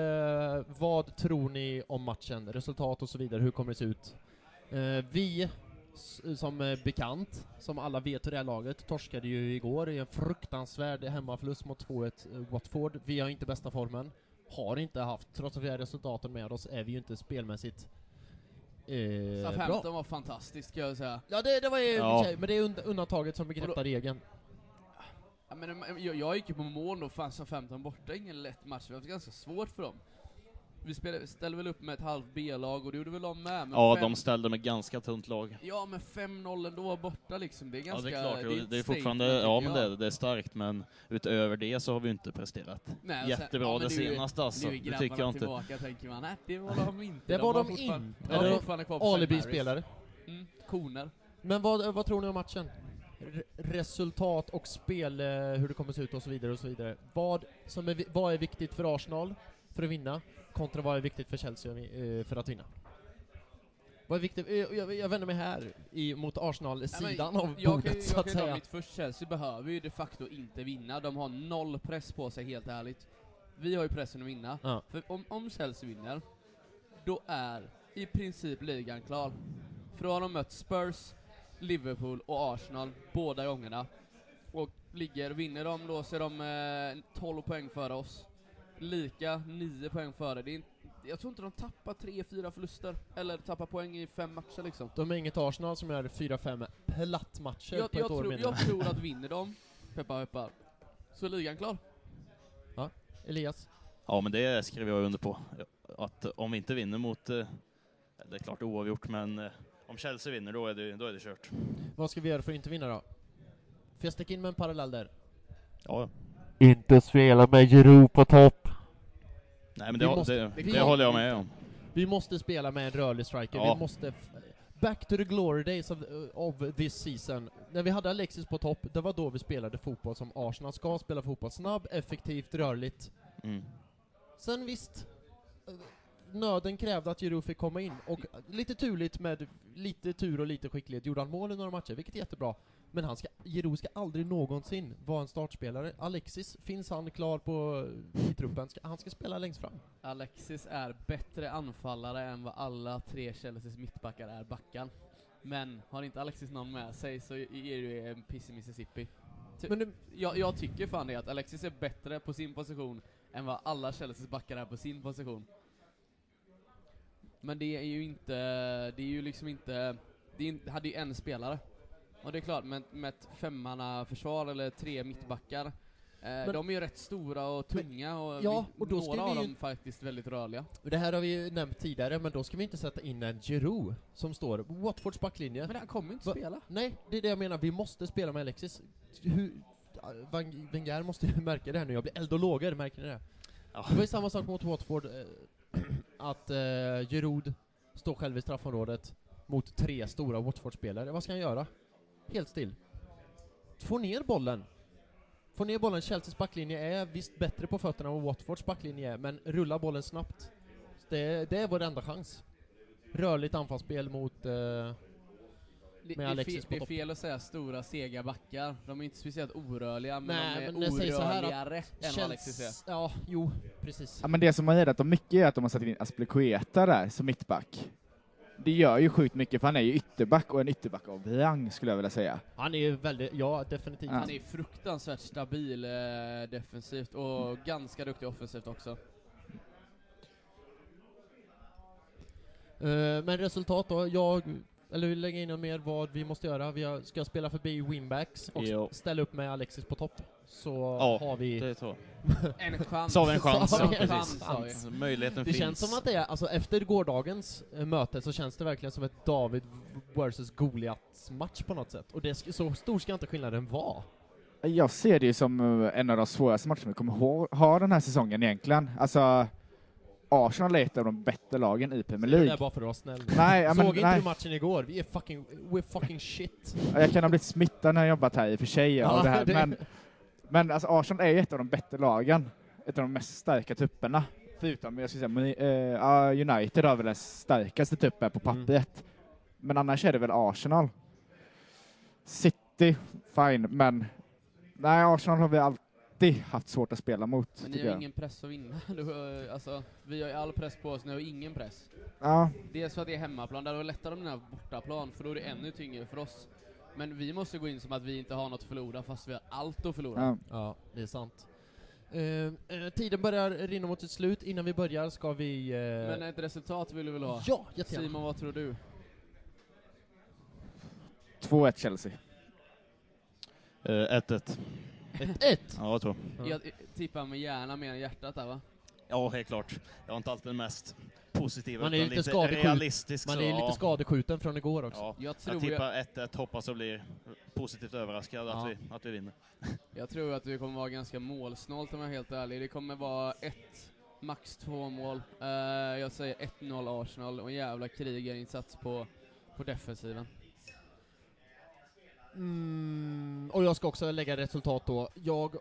vad tror ni om matchen? Resultat och så vidare, hur kommer det se ut? Vi, som bekant, som alla vet hur det här laget, torskade ju igår i en fruktansvärd hemmaförlust mot 2-1 Watford. Vi har inte bästa formen. Har inte haft, trots att vi har resultaten med oss, är vi ju inte spelmässigt bra. Southampton var fantastiskt, ska jag säga. Ja, det var ju Ja. men det är undantaget som bekräftar regeln. Ja, men jag gick ju på mål och fanns som 15 borta, ingen lätt match. Det var ganska svårt för dem. Vi ställde väl upp med ett halvt B-lag och det gjorde väl de med. Men Ja, de ställde med ganska tunt lag. Ja, men 5-0 ändå borta liksom. Det är ganska... Ja, det är klart. ett Det är statement, fortfarande, tycker ja men jag. det är starkt, men utöver det så har vi inte presterat Nej, och sen- jättebra ja, men det nu är- senaste alltså. Nu är Det tycker jag inte. tillbaka, tänker man. Nej, det var de inte. Det var de fortfarande- inte. De är Ja, fortfarande kvar på St. Alibi-spelare. Marys. Koner. Men vad tror ni om matchen? Resultat och spel, hur det kommer se ut och så vidare och så vidare. Vad är viktigt för Arsenal för att vinna kontra vad är viktigt för Chelsea för att vinna? Vad är viktigt? Jag vänder mig här mot Arsenal-sidan av bordet så att Jag kan säga. mitt först. Chelsea behöver ju de facto inte vinna. De har 0 press på sig, helt ärligt. Vi har ju pressen att vinna. Ja. För om Chelsea vinner, då är i princip ligan klar. För då har de mött Spurs, Liverpool och Arsenal båda gångerna. Och vinner de då, så är de 12 poäng före oss. Lika 9 poäng före. Jag tror inte de tappar 3-4 förluster. Eller tappar poäng i 5 matcher liksom. De är inget Arsenal som gör 4-5 plattmatcher på ett år Jag tror att vinner de, peppar, så är ligan klar. Elias? Ja, men det skriver jag under på. Att om vi inte vinner mot, det är klart oavgjort, men om Chelsea vinner då är det kört. Vad ska vi göra för att inte vinna då? Får jag sticka in med en parallell där? Ja. Inte spela med Giroud på topp. Nej, men Vi det håller jag med om. Vi måste spela med en rörlig striker. Ja. Vi måste back to the glory days of this season. När vi hade Alexis på topp, det var då vi spelade fotboll som Arsenal ska spela fotboll. Snabb, effektivt, rörligt. Mm. Sen visst, nöden krävde att Giroud fick komma in. Och lite turligt med lite tur och lite skicklighet gjorde han mål i några matcher, vilket är jättebra. Men Giroud ska aldrig någonsin vara en startspelare. Alexis, finns han klar i truppen? Han ska spela längst fram. Alexis är bättre anfallare än vad alla 3 Chelseas mittbackar är backar. Men har inte Alexis någon med sig så är det en piss i Mississippi. Men Jag tycker fan det, att Alexis är bättre på sin position än vad alla Chelseas backar är på sin position. Men det är ju inte, hade ju en spelare. Och det är klart, med ett 5-manna-försvar eller 3 mittbackar, de är ju rätt stora och tunga och, och då ska några vi av ju- dem faktiskt väldigt rörliga. Det här har vi ju nämnt tidigare, men då ska vi inte sätta in en Giroud som står Watfords backlinje. Men han kommer ju inte Va- spela. Nej, det är det jag menar. Vi måste spela med Alexis. Wenger måste ju märka det här nu. Jag blir eld och lågor, märker ni det? Ja. Det var ju samma sak mot Watford. Att Giroud står själv i straffområdet mot 3 stora Watford-spelare. Vad ska han göra? Helt still. Få ner bollen. Chelseas backlinje är visst bättre på fötterna än vad Watfords backlinje är, men rulla bollen snabbt. Det är vår enda chans. rörligt anfallsspel mot med Alexis på det är topp. fel att säga stora, sega backar. De är inte speciellt orörliga, men Nej, de är men det sägs så här att orörligare än vad Alexis är. Ja, jo, precis. Ja, men det som har gett dem mycket är att de har satt in Aspilicueta där som mittback. Det gör ju sjukt mycket, för han är ju ytterback och en ytterback av rang skulle jag vilja säga. Han är ju väldigt, ja definitivt. Ja. Han är fruktansvärt stabil defensivt och ganska duktig offensivt också. Men resultat då, eller vi lägger in mer vad vi måste göra. Vi ska spela förbi winbacks och Jo. ställa upp med Alexis på topp. Så Ja, har vi... Det tror En chans. Så har vi en chans. Så har vi Ja, en precis. chans. Möjligheten Det finns. känns som att det är, alltså efter gårdagens möte så känns det verkligen som ett David versus Goliaths match på något sätt. Och det så stor ska inte skillnaden vara. Jag ser det ju som en av de svåraste matcherna vi kommer ha den här säsongen egentligen. Alltså, Arsenal är ett av de bättre lagen i Premier Det är League. bara för att vara snäll. Nej, ja, men, Såg inte nej. du matchen igår? We're fucking shit. Jag kan ha blivit smittad när jag jobbat här i och för sig. Av det här. Men alltså, Arsenal är ju ett av de bättre lagen. Ett av de mest starka trupperna. Förutom, jag skulle säga, United har väl den starkaste truppen på pappret. Men annars är det väl Arsenal. City, fine, men nej, Arsenal har vi alltid haft svårt att spela mot. Men ni tycker har jag. ingen press att vinna. Alltså, vi har ju all press på oss, ni har ingen press. Ja, Dels för att det är hemmaplan, där det var lättare om den här bortaplan, för då är det ännu tyngre för oss. Men vi måste gå in som att vi inte har något att förlora, fast vi har allt att förlora. ja. Ja, det är sant. Tiden börjar rinna mot sitt slut. Innan vi börjar ska vi... Men ett resultat vill du väl ha? Ja, jättegärna. Simon, vad tror du? 2-1 Chelsea. 1-1. 1-1. Ja, jag tror. Ja. Jag tippar med hjärna mer än hjärtat där, va? Ja, helt klart. Jag har inte alltid den mest positiva, Man är utan lite lite skadeskjuten. realistisk. Man så, är lite ja. skadeskjuten från igår också. Ja. Jag tror Jag tippar 1-1, hoppas att bli positivt överraskad Ja. att vi vinner. Jag tror att det kommer vara ganska målsnålt om jag är helt ärlig. Det kommer vara max 2 mål. Jag säger 1-0 Arsenal och en jävla krigarinsats på defensiven. Och jag ska också lägga resultat då. Jag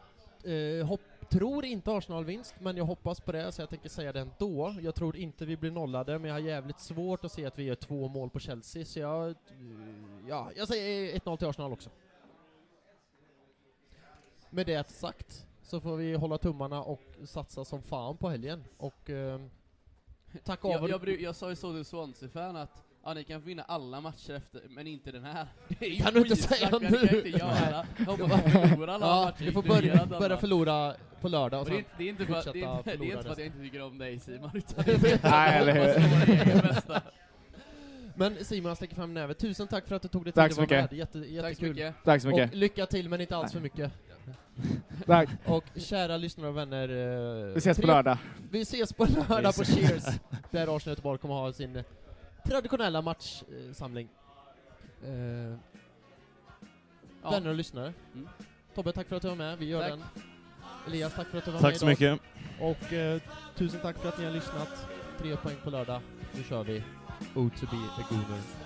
tror inte Arsenal-vinst, men jag hoppas på det, så jag tänker säga det ändå. Jag tror inte vi blir nollade, men jag har jävligt svårt att se att vi gör 2 mål på Chelsea, så jag säger 1-0 till Arsenal också. Med det sagt så får vi hålla tummarna och satsa som fan på helgen. Och tack av Jag sa ju så till Swansea-fan att ni kan vinna alla matcher efter, men inte den här. Det är ju Kan du inte skitsnack, säga men det kan nu? jag inte göra. Jag hoppas att vi förlorar alla Ja, matcher. vi får inkluderat alla. börja förlora på lördag och Och sen det är inte för att fortsätta förlora jag resten. inte tycker om dig, Simon, utan det är Nej, eller hur? hur? Vår egen bästa. Men Simon, jag sträcker fram nävet. Tusen tack för att du tog dig tid Tack att så vara mycket. med. Tack så Jättekul. mycket. Tack så mycket. Och lycka till, men inte alls för mycket. Tack. Och kära lyssnare och vänner, Vi ses på lördag. Vi ses på lördag på Cheers, där Arsenal Göteborg kommer ha sin traditionella matchsamling. Ja. Vänner och lyssnare. Mm. Tobbe, tack för att du var med. Vi gör Tack. den. Elias, tack för att du var med Tack så idag. mycket. Och tusen tack för att ni har lyssnat. 3 poäng på lördag. Nu kör vi. Oh to be a gooner.